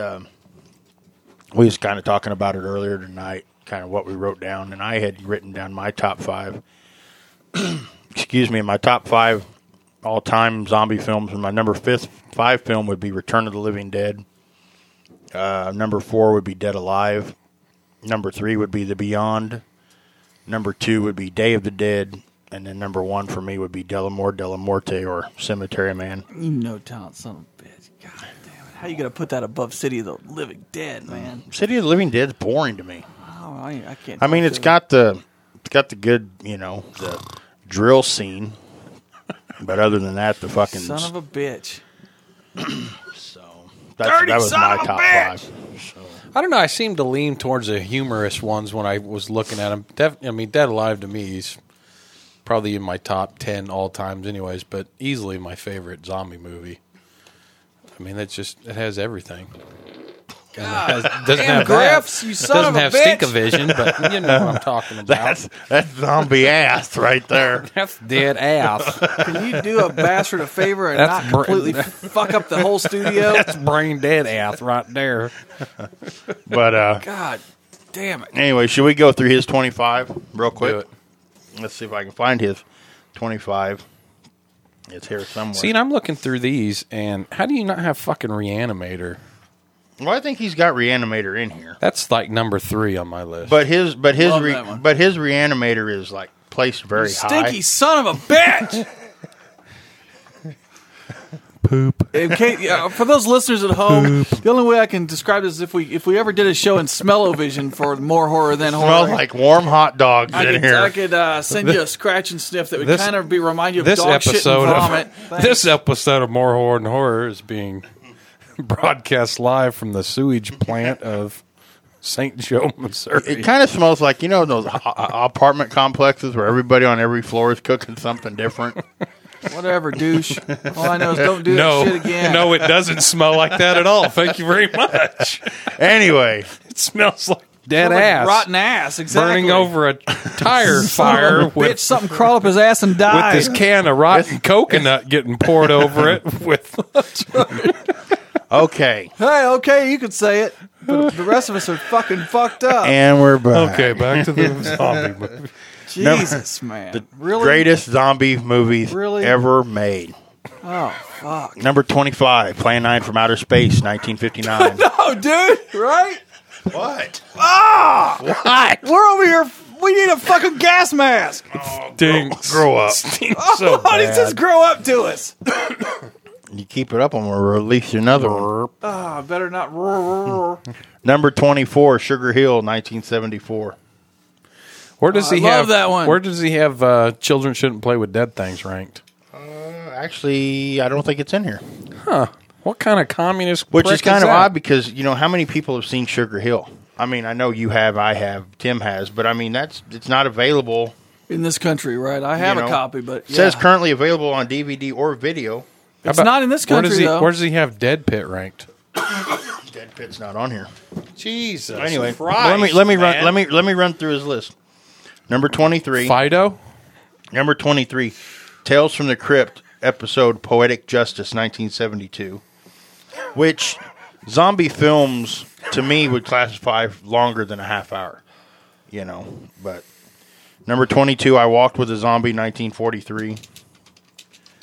we was kind of talking about it earlier tonight, kind of what we wrote down, and I had written down my top 5. Excuse me, my top 5 all-time zombie films, and my number 5 film would be Return of the Living Dead. Number 4 would be Dead Alive. Number 3 would be The Beyond. Number 2 would be Day of the Dead. And then number 1 for me would be Delamore, Delamorte, or Cemetery Man. You no talent, son of a bitch. God damn it. How you going to put that above City of the Living Dead, man? City of the Living Dead is boring to me. Oh, I can't. I mean, it's got the good, the drill scene. But other than that, the fucking... Son of a bitch. So, that was my top 5. So. I don't know. I seem to lean towards the humorous ones when I was looking at them. Dead Alive to me is probably in my top 10 all times anyways, but easily my favorite zombie movie. I mean, it has everything. God, doesn't have Griffs, you son doesn't of a have bitch. Stink-O-Vision, but you know what I'm talking about. That's zombie ass right there. That's dead ass. Can you do a bastard a favor and not completely fuck up the whole studio? That's brain dead ass right there. But God damn it. Anyway, should we go through his 25 real quick? Do it. Let's see if I can find his 25. It's here somewhere. See, and I'm looking through these, and how do you not have fucking Reanimator? Well, I think he's got Reanimator in here. That's like number 3 on my list. But his Reanimator is like placed very high. Stinky son of a bitch. Poop. For those listeners at home, the only way I can describe this is if we ever did a show in Smell-O-Vision for more horror than horror. Smells like warm hot dogs in here. I could send you a scratch and sniff that would kind of remind you of dog shit and vomit. This episode of More Horror Than Horror is being broadcast live from the sewage plant of St. Joe, Missouri. It kind of smells like, those apartment complexes where everybody on every floor is cooking something different. Whatever, douche. All I know is don't do that shit again. No, it doesn't smell like that at all. Thank you very much. Anyway. It smells like dead like ass. Rotten ass, exactly. Burning over a tire fire with something crawl up his ass and die. With this can of rotten coconut getting poured over it with... Okay. Hey, okay, you could say it. But the rest of us are fucking fucked up. And we're back. Okay, back to the zombie movie. Jesus, man. The really? greatest zombie movies ever made. Oh, fuck. Number 25, Plan 9 from Outer Space, 1959. No, dude. Right? What? What? We're over here. We need a fucking gas mask. Oh, Stinks. Grow up. Stinks so bad. He says grow up to us. You keep it up, I'm going to release another one. Better not. Number 24, Sugar Hill, 1974. Where does he I have love that one. Where does he have Children Shouldn't Play with Dead Things ranked? Actually, I don't think it's in here. Huh. What kind of communist Which prick is kind of that? odd because, how many people have seen Sugar Hill? I mean, I know you have, I have, Tim has, but I mean, it's not available. In this country, right? I have a copy, but It says currently available on DVD or video. It's not in this country, though. Where does he have Dead Pit ranked? Dead Pit's not on here. Jesus. Anyway, Christ, let me run through his list. Number 23. Fido? Number 23, Tales from the Crypt, episode Poetic Justice, 1972. Which zombie films, to me, would classify longer than a half hour. But number 22, I Walked with a Zombie, 1943.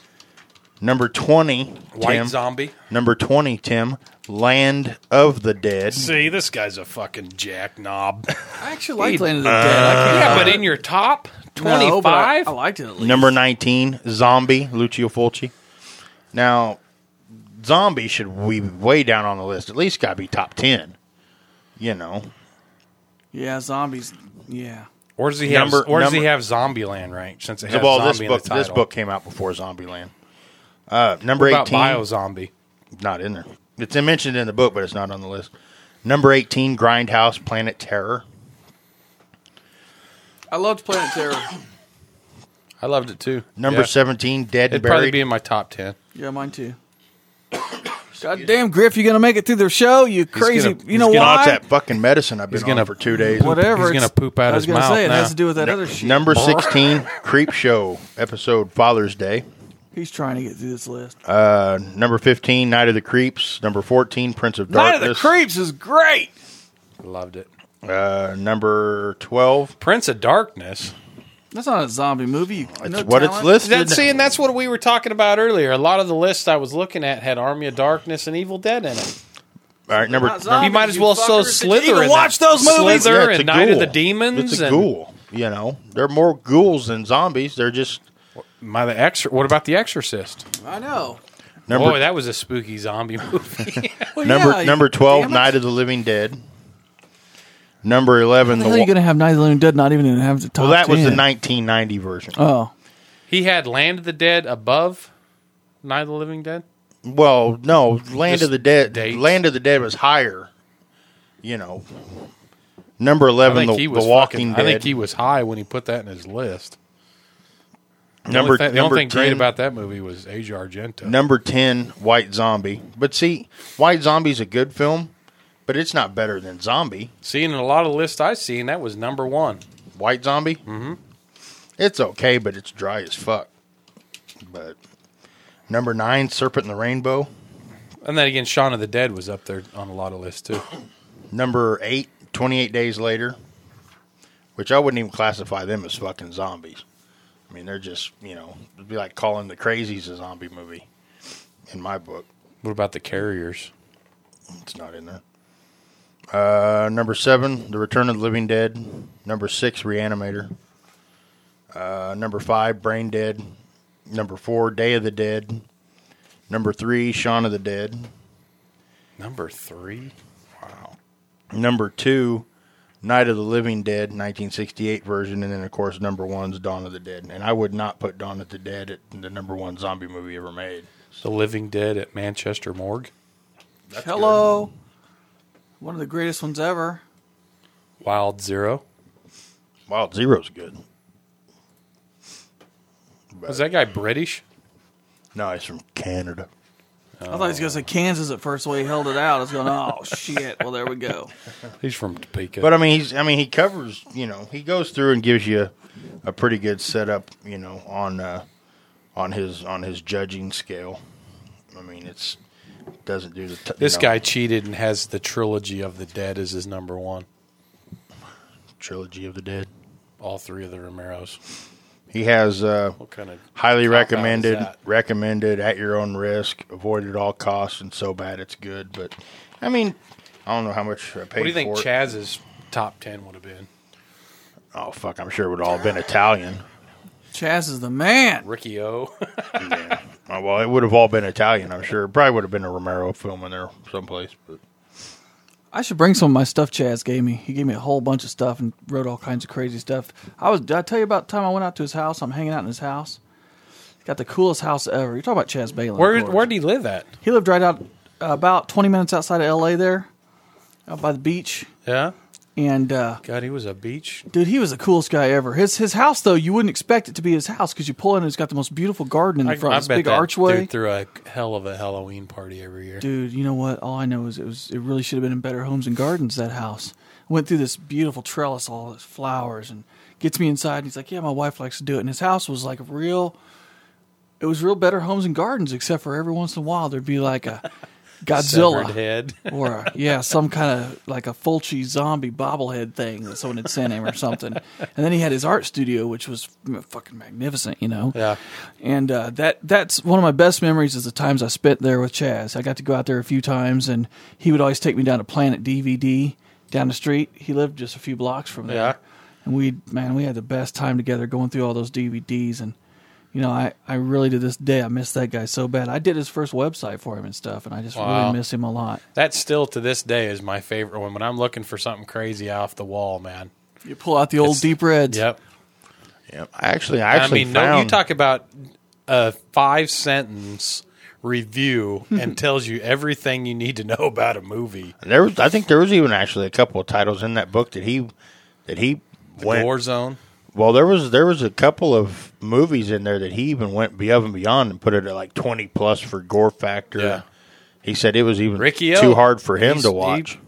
Number 20, White Tim. Zombie. Number 20, Tim. Land of the Dead. See, this guy's a fucking jackknob. I actually like Land of the Dead. I can't Yeah, but in your top No, but 25? I liked it at least. Number 19, Zombie, Lucio Fulci. Now, Zombie should be way down on the list. At least got to be top 10. You know. Yeah, zombies. Yeah. Or does he have Zombieland ranked since it has Well, zombie in the title? this book came out before Zombieland. Number What about 18. Biozombie? Not in there. It's mentioned in the book, but it's not on the list. Number 18, Grindhouse, Planet Terror. I loved Planet Terror. I loved it too. Number Yeah. 17, Dead and It'd probably Buried. be in my top 10. Yeah, mine too. God damn, Griff, you going to make it through the show? You crazy. gonna- You know It's why? that fucking medicine I've been gonna- on for 2 days. Whatever. He's gonna it's- poop out I was his gonna mouth say, it now. has to do with that other shit. Number 16, Creep Show, episode Father's Day. He's trying to get through this list. Number 15, Night of the Creeps. Number 14, Prince of Night Darkness. of the Creeps is great. Loved it. Number 12. Prince of Darkness. That's not a zombie movie. It's what it's listed. That's what we were talking about earlier. A lot of the lists I was looking at had Army of Darkness and Evil Dead in it. All right, number. Not zombies, You might as you well so fuckers. Did you Slither even in watch that. those movies? Slither Yeah, it's and a Night of ghoul. the Demons. It's a and ghoul. You know, they're more ghouls than zombies. They're just What about The Exorcist? I know. number Boy, that was a spooky zombie movie. Well, number yeah, number 12, damn it. Night of the Living Dead. Number 11, How the hell are you going to have Night of the Living Dead not even have the top well, that was the 10? 1990 version. Oh. He had Land of the Dead above Night of the Living Dead. Well, no, Land Just of the Dead. dates. Land of the Dead was higher. You know, number I 11, think the, he was the Walking fucking, Dead. I think he was high when he put that in his list. number The only number thing 10, great about that movie was Asia Argento. number 10, White Zombie. But see, White Zombie's a good film, but it's not better than Zombie. Seeing a lot of lists I've seen, that was number one. White Zombie. Mm-hmm. It's okay, but it's dry as fuck. But number 9, Serpent and the Rainbow. And then again, Shaun of the Dead was up there on a lot of lists too. Number 8, 28 Days Later, which I wouldn't even classify them as fucking zombies. I mean, they're just, you know, it'd be like calling The Crazies a zombie movie in my book. What about The Carriers? It's not in there. Number 7, The Return of the Living Dead. Number 6, Reanimator. Number 5, Brain Dead. Number 4, Day of the Dead. Number 3, Shaun of the Dead. Number 3? Wow. Number 2, Night of the Living Dead, 1968 version. And then, of course, number 1's Dawn of the Dead. And I would not put Dawn of the Dead at the number 1 zombie movie ever made. The Living Dead at Manchester Morgue. Hello. One of the greatest ones ever. Wild Zero. Wild Zero's good. Was that guy British? No, he's from Canada. I thought he was going to say Kansas at first, the way he held it out. I was going, oh, shit. Well, there we go. He's from Topeka. But I mean, he covers, you know, he goes through and gives you a pretty good setup, you know, on his judging scale. I mean, doesn't do the this guy cheated and has the Trilogy of the Dead as his number 1. Trilogy of the Dead. All 3 of the Romeros. He has What kind of highly cop-out is recommended that? at your own risk, avoid at all costs, and so bad it's good. But I mean, I don't know how much I paid for it. What do you think Chaz's top 10 would have been? Oh fuck, I'm sure it would all have been Italian. Chaz is the man. Ricky O. Yeah. Oh, well, it would have all been Italian, I'm sure. It probably would have been a Romero film in there someplace. But I should bring some of my stuff Chaz gave me. He gave me a whole bunch of stuff and wrote all kinds of crazy stuff. Did I tell you about the time I went out to his house? I'm hanging out in his house. He's got the coolest house ever. You're talking about Chaz Balin. Where did he live at? He lived right out about 20 minutes outside of L.A. there, out by the beach. Yeah? And, God, he was a beach. dude, he was the coolest guy ever. His house, though, you wouldn't expect it to be his house because you pull in and it's got the most beautiful garden in the front. This bet big that archway. dude threw a hell of a Halloween party every year. Dude, you know what? All I know is it really should have been in Better Homes and Gardens, that house. Went through this beautiful trellis, all this flowers, and gets me inside. And he's like, yeah, my wife likes to do it. And his house was like it was real Better Homes and Gardens, except for every once in a while there'd be like a Godzilla. Severed head. Or some kind of like a Fulci zombie bobblehead thing that someone had sent him or something. And then he had his art studio, which was fucking magnificent, you know. Yeah. And that's one of my best memories is the times I spent there with Chaz. I got to go out there a few times, and he would always take me down to Planet DVD down the street. He lived just a few blocks from there. Yeah. And we had the best time together going through all those DVDs. And you know, I really, to this day, I miss that guy so bad. I did his first website for him and stuff, and I just really miss him a lot. That still, to this day, is my favorite one. When I'm looking for something crazy off the wall, man. You pull out the old Deep Reds. Yep. Yeah, I actually mean, found... you talk about a 5-sentence review and tells you everything you need to know about a movie. I think there was even actually a couple of titles in that book that he The went... Warzone. Well, there was a couple of movies in there that he even went above and beyond and put it at like 20 plus for gore factor. Yeah. He said it was even Ricky-O, too hard for him to watch.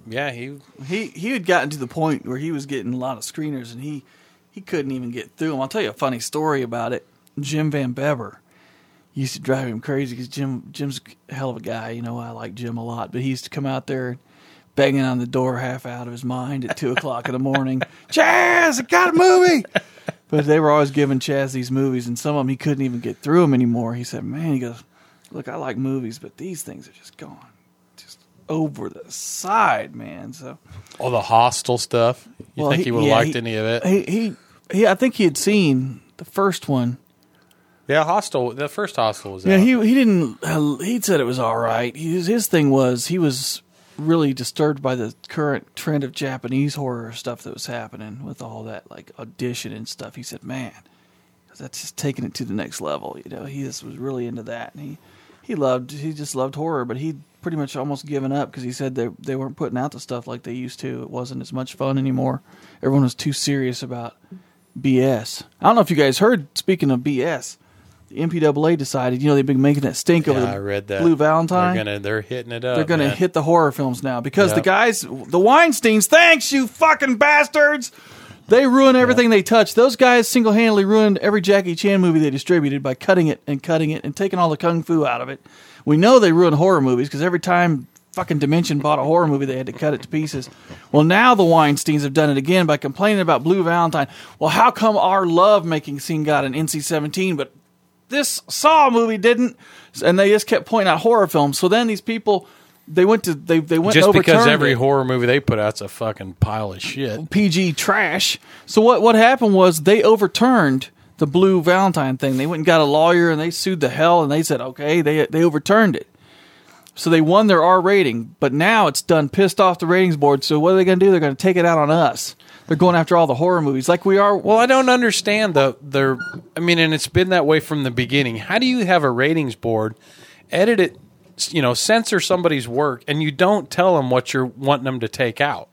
He had gotten to the point where he was getting a lot of screeners, and he couldn't even get through them. I'll tell you a funny story about it. Jim Van Bever used to drive him crazy because Jim's a hell of a guy. You know, I like Jim a lot, but he used to come out there banging on the door half out of his mind at 2 o'clock in the morning. Chaz, I got a movie! But they were always giving Chaz these movies, and some of them he couldn't even get through them anymore. He said, man, he goes, look, I like movies, but these things are just gone. Just over the side, man. So, All the Hostel stuff. You think he would have liked any of it? He I think he had seen the first one. Yeah, Hostel. The first Hostel was out. Yeah, he didn't. He said it was all right. His thing was he was really disturbed by the current trend of Japanese horror stuff that was happening with all that like Audition and stuff. He said, man, that's just taking it to the next level. You know, he just was really into that, and he just loved horror, but he'd pretty much almost given up because he said they weren't putting out the stuff like they used to. It wasn't as much fun anymore. Everyone was too serious about BS. I don't know if you guys heard, speaking of BS, the MPAA decided, you know, they've been making that stink over I read that. Blue Valentine. They're hitting it up. They're going to hit the horror films now because the guys, the Weinsteins, thanks you fucking bastards. They ruin everything they touch. Those guys single-handedly ruined every Jackie Chan movie they distributed by cutting it and taking all the kung fu out of it. We know they ruined horror movies because every time fucking Dimension bought a horror movie, they had to cut it to pieces. Well, now the Weinsteins have done it again by complaining about Blue Valentine. Well, how come our love-making scene got an NC-17, but this Saw movie didn't? And they just kept pointing out horror films. So then these people... They went just because because every horror movie they put out's a fucking pile of shit. PG trash. So what happened was they overturned the Blue Valentine thing. They went and got a lawyer and they sued the hell and they said, okay, they overturned it. So they won their R rating, but now it's done pissed off the ratings board. So what are they going to do? They're going to take it out on us. They're going after all the horror movies like we are. Well, I don't understand and it's been that way from the beginning. How do you have a ratings board, edit it, you know, censor somebody's work, and you don't tell them what you're wanting them to take out?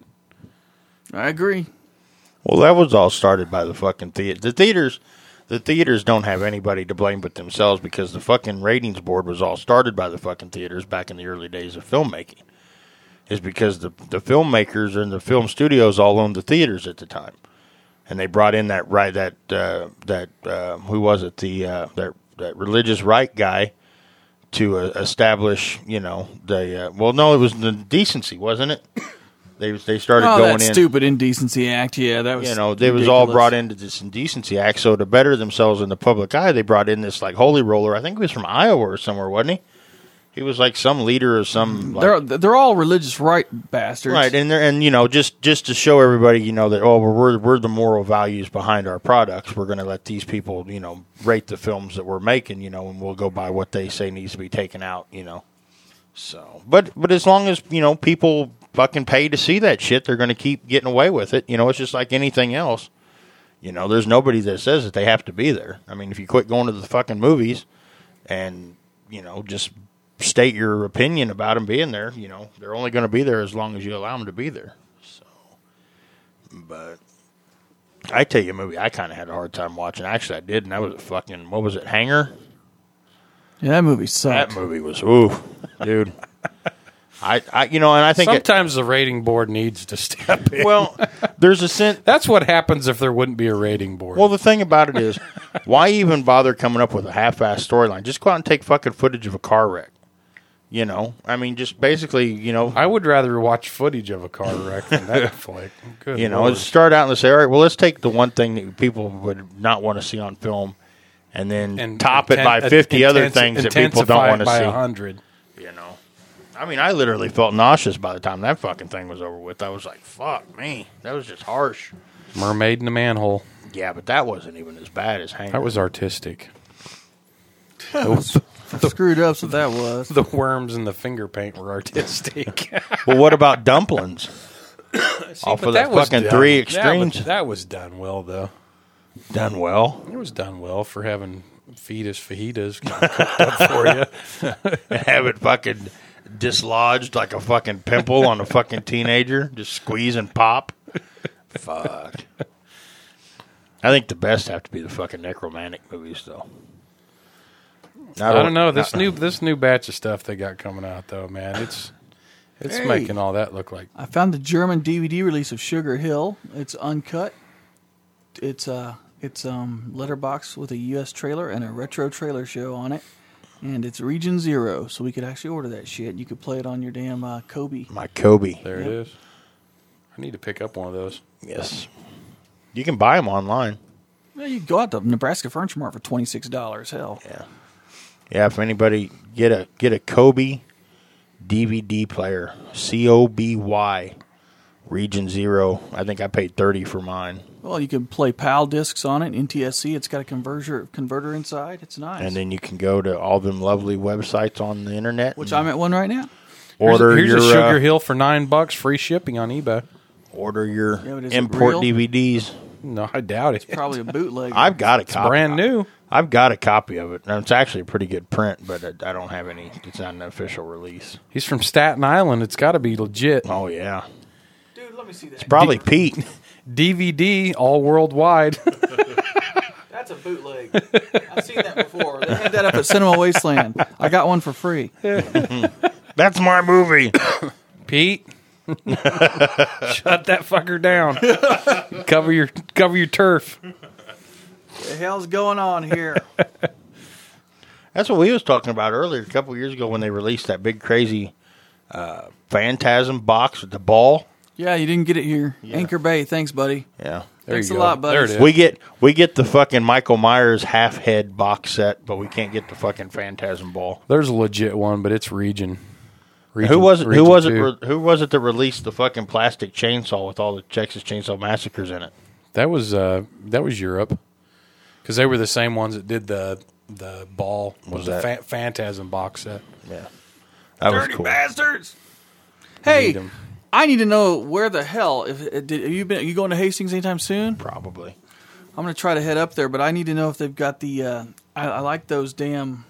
I agree. Well, that was all started by the fucking theater. The theaters don't have anybody to blame but themselves because the fucking ratings board was all started by the fucking theaters back in the early days of filmmaking. Is because the filmmakers and the film studios all owned the theaters at the time, and they brought in that who was it, that religious right guy to establish, you know, it was the decency, wasn't it? They started going in. Stupid Indecency Act, yeah, that was, you know, they was all brought into this Indecency Act. So to better themselves in the public eye, they brought in this like holy roller. I think he was from Iowa or somewhere, wasn't he? He was like some leader or some. They're all religious right bastards, right? And you know, just to show everybody, you know, that we're the moral values behind our products. We're going to let these people, you know, rate the films that we're making, you know, and we'll go by what they say needs to be taken out, you know. So, but as long as, you know, people fucking pay to see that shit, they're going to keep getting away with it. You know, it's just like anything else. You know, there's nobody that says that they have to be there. I mean, if you quit going to the fucking movies and, you know, just state your opinion about them being there, you know, they're only going to be there as long as you allow them to be there. So, but I tell you a movie I kind of had a hard time watching. Actually, I did, and that was a fucking, what was it, Hanger? Yeah, that movie sucked. That movie was, ooh, dude. I you know, and I think sometimes the rating board needs to step in. Well, there's a sense. That's what happens if there wouldn't be a rating board. Well, the thing about it is, why even bother coming up with a half-assed storyline? Just go out and take fucking footage of a car wreck. You know, I mean, just basically, you know, I would rather watch footage of a car wreck than that flick. Good you know, Lord. let's start out and say, all right, well, let's take the one thing that people would not want to see on film, and then top it by 50 other things that people don't want to by see. 100. You know, I mean, I literally felt nauseous by the time that fucking thing was over with. I was like, fuck me, that was just harsh. Mermaid in the manhole. Yeah, but that wasn't even as bad as hanging. That was artistic. Screwed up, so that was. The worms and the finger paint were artistic. Well, what about dumplings? Off of the fucking three extremes. That was done well, though. Done well. It was done well for having fajitas cooked up for you. And have it fucking dislodged like a fucking pimple on a fucking teenager. Just squeeze and pop. Fuck. I think the best have to be the fucking necromantic movies, though. I don't know this new batch of stuff they got coming out though, man. It's Hey. making all that look like I found the German DVD release of Sugar Hill. It's uncut. It's letterbox with a U.S. trailer and a retro trailer show on it, and it's Region Zero, so we could actually order that shit. You could play it on your damn Kobe. My Kobe. there it is. I need to pick up one of those. Yes. You can buy them online. Well, you can go out to Nebraska Furniture Mart for $26. Hell, Yeah. Yeah, if anybody get a Kobe DVD player, COBY, Region Zero. I think I paid $30 for mine. well, you can play PAL discs on it. NTSC. It's got a converter inside. It's nice. And then you can go to all them lovely websites on the internet. which and I'm at one right now. order Here's your a Sugar Hill for $9, free shipping on eBay. order your Yeah, but is it import real? DVDs. No, I doubt it. Probably a bootleg. I've got a copy. Brand new. I've got a copy of it. And it's actually a pretty good print, but I don't have any. It's not an official release. He's from Staten Island. It's got to be legit. Oh yeah, Dude, let me see that. probably Pete. DVD, all worldwide. That's a bootleg. I've seen that before. They had that up at Cinema Wasteland. I got one for free. That's my movie. Pete, shut that fucker down. Cover your turf. What the hell's going on here? That's what we was talking about earlier a couple of years ago when they released that big crazy Phantasm box with the ball. Yeah, you didn't get it here. Anchor Bay, thanks, buddy. Yeah. Thanks you a go. lot, buddy. There it is. We get the fucking Michael Myers half head box set, but we can't get the fucking Phantasm ball. There's a legit one, but it's Region. Who was it? Region 2. Who was it that released the fucking plastic chainsaw with all the Texas Chainsaw Massacres in it? That was Europe, because they were the same ones that did the ball Was with the that- Phantasm box set. Yeah, that was cool. bastards! Need Hey, 'em. I need to know where the hell. Are you going to Hastings anytime soon? Probably. I'm going to try to head up there, but I need to know if they've got the. I like those damn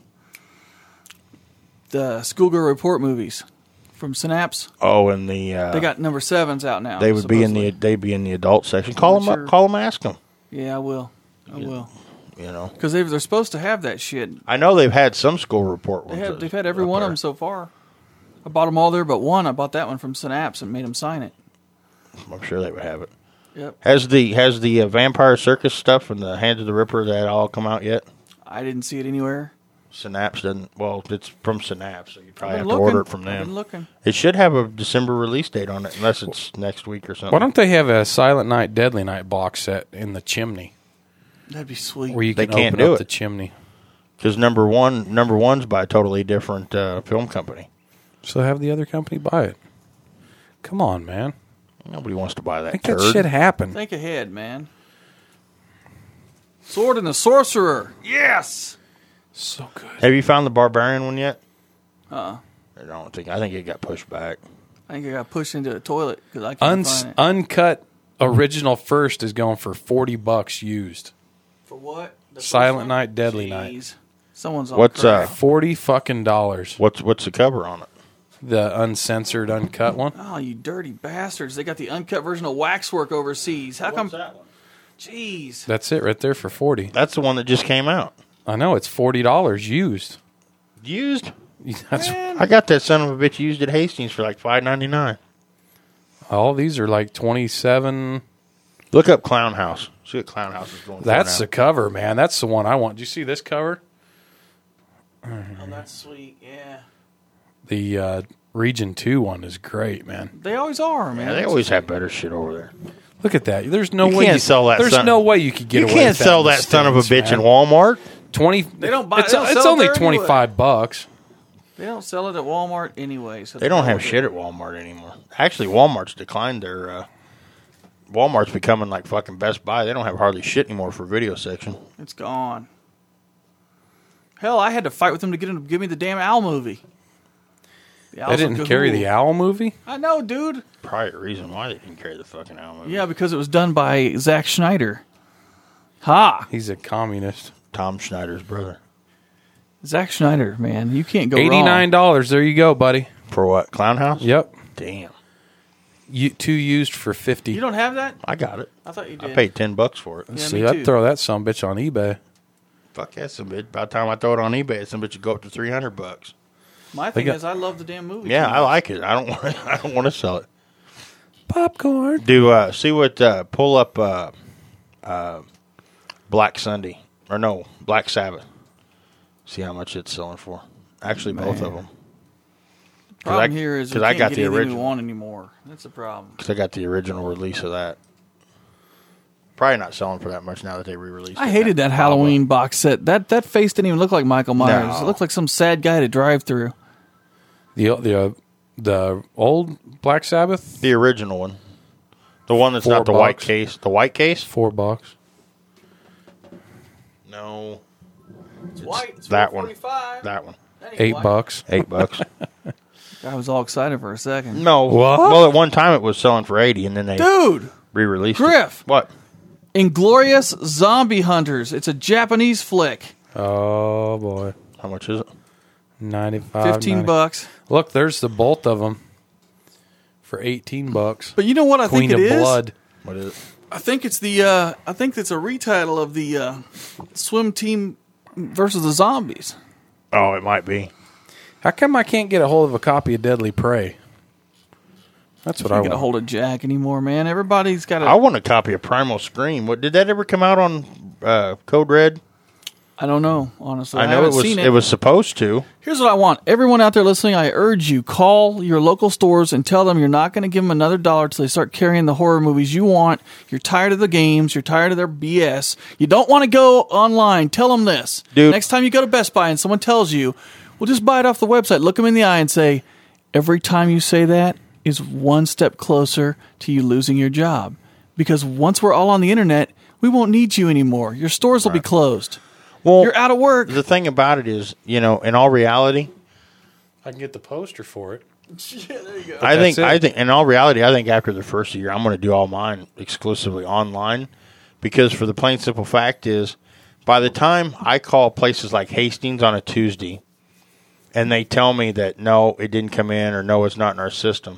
the Schoolgirl Report movies from Synapse. Oh, and the They got number 7s out now. they would be in the supposedly. they'd be in the adult section. Call them Sure. up. Call them. Ask them. Yeah, I will. I will. You know. Because they're supposed to have that shit. I know they've had some school report ones. They've had every up one of there. them so far. I bought them all there but one. I bought that one from Synapse and made them sign it. I'm sure they would have it. Yep. Has the Vampire Circus stuff and the Hands of the Ripper that all come out yet? I didn't see it anywhere. Synapse doesn't. Well, it's from Synapse, so you probably I've have been to order looking. it from I've them. been looking. It should have a December release date on it, unless it's next week or something. Why don't they have a Silent Night, Deadly Night box set in the chimney That'd be sweet. where you They can can't open do up it. the chimney? Because number one's by a totally different film company. So have the other company buy it. Come on, man. Nobody wants to buy that Make turd. that shit happen. Think ahead, man. Sword and the Sorcerer. Yes. So good. Have you found the Barbarian one yet? Uh-uh. I don't think. I think it got pushed back. I think I got pushed into a toilet because I can't find it. Uncut original first is going for $40 used. For what? The first Silent one? Night, Deadly Night. Jeez. Someone's on What's crack. $40 fucking dollars. What's the cover on it? The uncensored, uncut one. Oh, you dirty bastards. They got the uncut version of Waxwork overseas. How come? that one? Jeez. That's it right there for 40. That's the one that just came out. I know it's $40 used. Used. That's I got that son of a bitch used at Hastings for like $5.99. all these are like 27. Look up Clown House. See what Clown House is going for That's now. the cover, man. That's the one I want. Do you see this cover? Oh, that's sweet. Yeah. The Region 2 one is great, man. They always are, man. Yeah, they always have better shit over there. Look at that. There's no You way can't sell that. There's no way you could get You away can't with that sell in the that son of a States, bitch in man. Walmart. 20. They don't buy. It's, they don't it's sell only it there anyway. $25. They don't sell it at Walmart anyway. So They don't have shit at Walmart anymore. Actually, Walmart's declined their. Walmart's becoming like fucking Best Buy. They don't have hardly shit anymore for video section. It's gone. Hell, I had to fight with them to get them to give me the damn Owl movie. The They Owl's didn't a carry Cahool. the Owl movie? I know, dude. Probably a reason why they didn't carry the fucking album. Yeah, because it was done by Zack Schneider. Ha! He's a communist. Tom Schneider's brother. Zack Schneider, man, you can't go wrong. $89. There you go, buddy. For what? Clown House? Yep. Damn. Two used for $50. You don't have that? I got it. I thought you did. I paid $10 for it. Yeah, See, me I'd too. throw that sumbitch on eBay. Fuck yeah, some bitch. By the time I throw it on eBay, some bitch would go up to $300. My thing got- is, I love the damn movie. Yeah, I like it. I don't want. I don't want to sell it. Popcorn. Do see what? Pull up Black Sunday or no Black Sabbath. See how much it's selling for. Actually, both of them. Problem here is we 'cause I can't got get the anything original. we want anymore. That's the problem. Because I got the original release of that. Probably not selling for that much now that they re-released it. I hated that Halloween box set. That face didn't even look like Michael Myers. No. It looked like some sad guy to drive through. The old Black Sabbath, The original one. The one that's $4. not the white case. The white case? $4. No. It's white. It's that one. $4.45. That one. $8. $8. I was all excited for a second. No. What? Well, at one time it was selling for $80, and then they Dude, re-released Griff. it. What? Inglorious Zombie Hunters. It's a Japanese flick. Oh, boy. How much is it? 95 $15. Look, there's the bolt of them for $18. But you know what I Queen think of it is? Blood. What is it? I think it's the. I think it's a retitle of the Swim Team versus the Zombies. Oh, it might be. How come I can't get a hold of a copy of Deadly Prey? That's what I Can't get a want. hold of Jack anymore, man. Everybody's got a. I want a copy of Primal Scream. What did that ever come out on Code Red? I don't know, honestly. I know haven't it seen was. It was supposed to. Here's what I want. Everyone out there listening, I urge you, call your local stores and tell them you're not going to give them another dollar till they start carrying the horror movies you want. You're tired of the games. You're tired of their BS. You don't want to go online. Tell them this. Dude. Next time you go to Best Buy and someone tells you, well, just buy it off the website. Look them in the eye and say, every time you say that is one step closer to you losing your job. Because once we're all on the internet, we won't need you anymore. Your stores will be closed. Well, You're out of work. the thing about it is, in all reality, I can get the poster for it. I think that's it. in all reality, I think after the first year, I'm going to do all mine exclusively online, because for the plain simple fact is, by the time I call places like Hastings on a Tuesday, and they tell me that no, it didn't come in, or no, it's not in our system,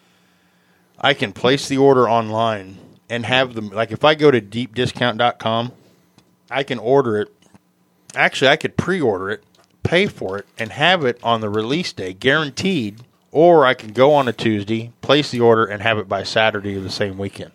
I can place the order online and have them. Like if I go to deepdiscount.com, I can order it. Actually, I could pre-order it, pay for it, and have it on the release day, guaranteed. Or I can go on a Tuesday, place the order, and have it by Saturday of the same weekend.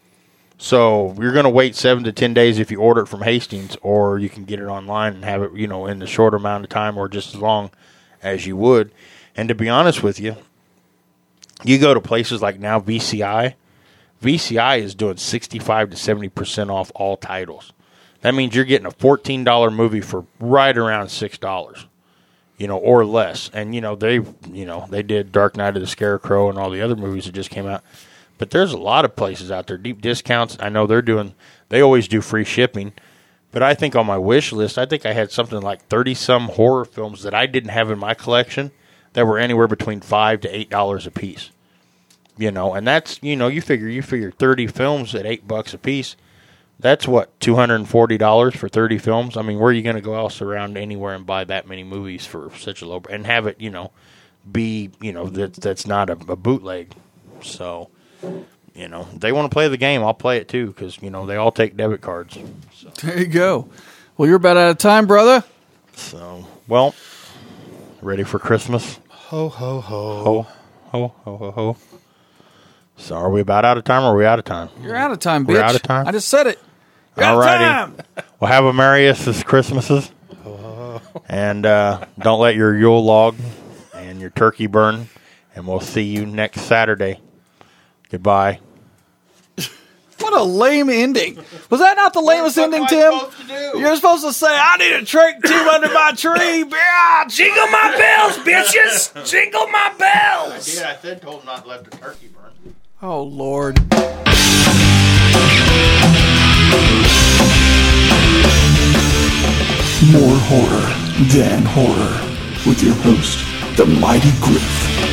So you're going to wait 7 to 10 days if you order it from Hastings, or you can get it online and have it, in the short amount of time, or just as long as you would. And to be honest with you, you go to places like now VCI. VCI is doing 65 to 70% off all titles. That means you're getting a $14 movie for right around $6, or less. And they did Dark Knight of the Scarecrow and all the other movies that just came out. But there's a lot of places out there, deep discounts. I know they always do free shipping. But I think on my wish list, I think I had something like 30-some horror films that I didn't have in my collection that were anywhere between $5 to $8 a piece. And that's, you figure 30 films at $8 a piece. That's what, $240 for 30 films? I mean, where are you going to go else around anywhere and buy that many movies for such a low, and have it, be, that's not a bootleg. So, they want to play the game, I'll play it too, because, they all take debit cards. So. There you go. Well, you're about out of time, brother. So, well, ready for Christmas? Ho, ho, ho. Ho, ho, ho, ho, ho. So, are we about out of time, or are we out of time? You're out of time, bitch. We're out of time? I just said it. You're All out of righty. time. Well, have a merriest Christmases. And don't let your Yule log and and your turkey burn. And we'll see you next Saturday. Goodbye. What a lame ending. Was that not the lamest ending, Tim? You're supposed to say, I need a trick tube under my tree, bitch. Jingle my bells, bitches! Jingle my bells! I said told him not to let the turkey burn. Oh, Lord. More horror than horror with your host, the Mighty Griff.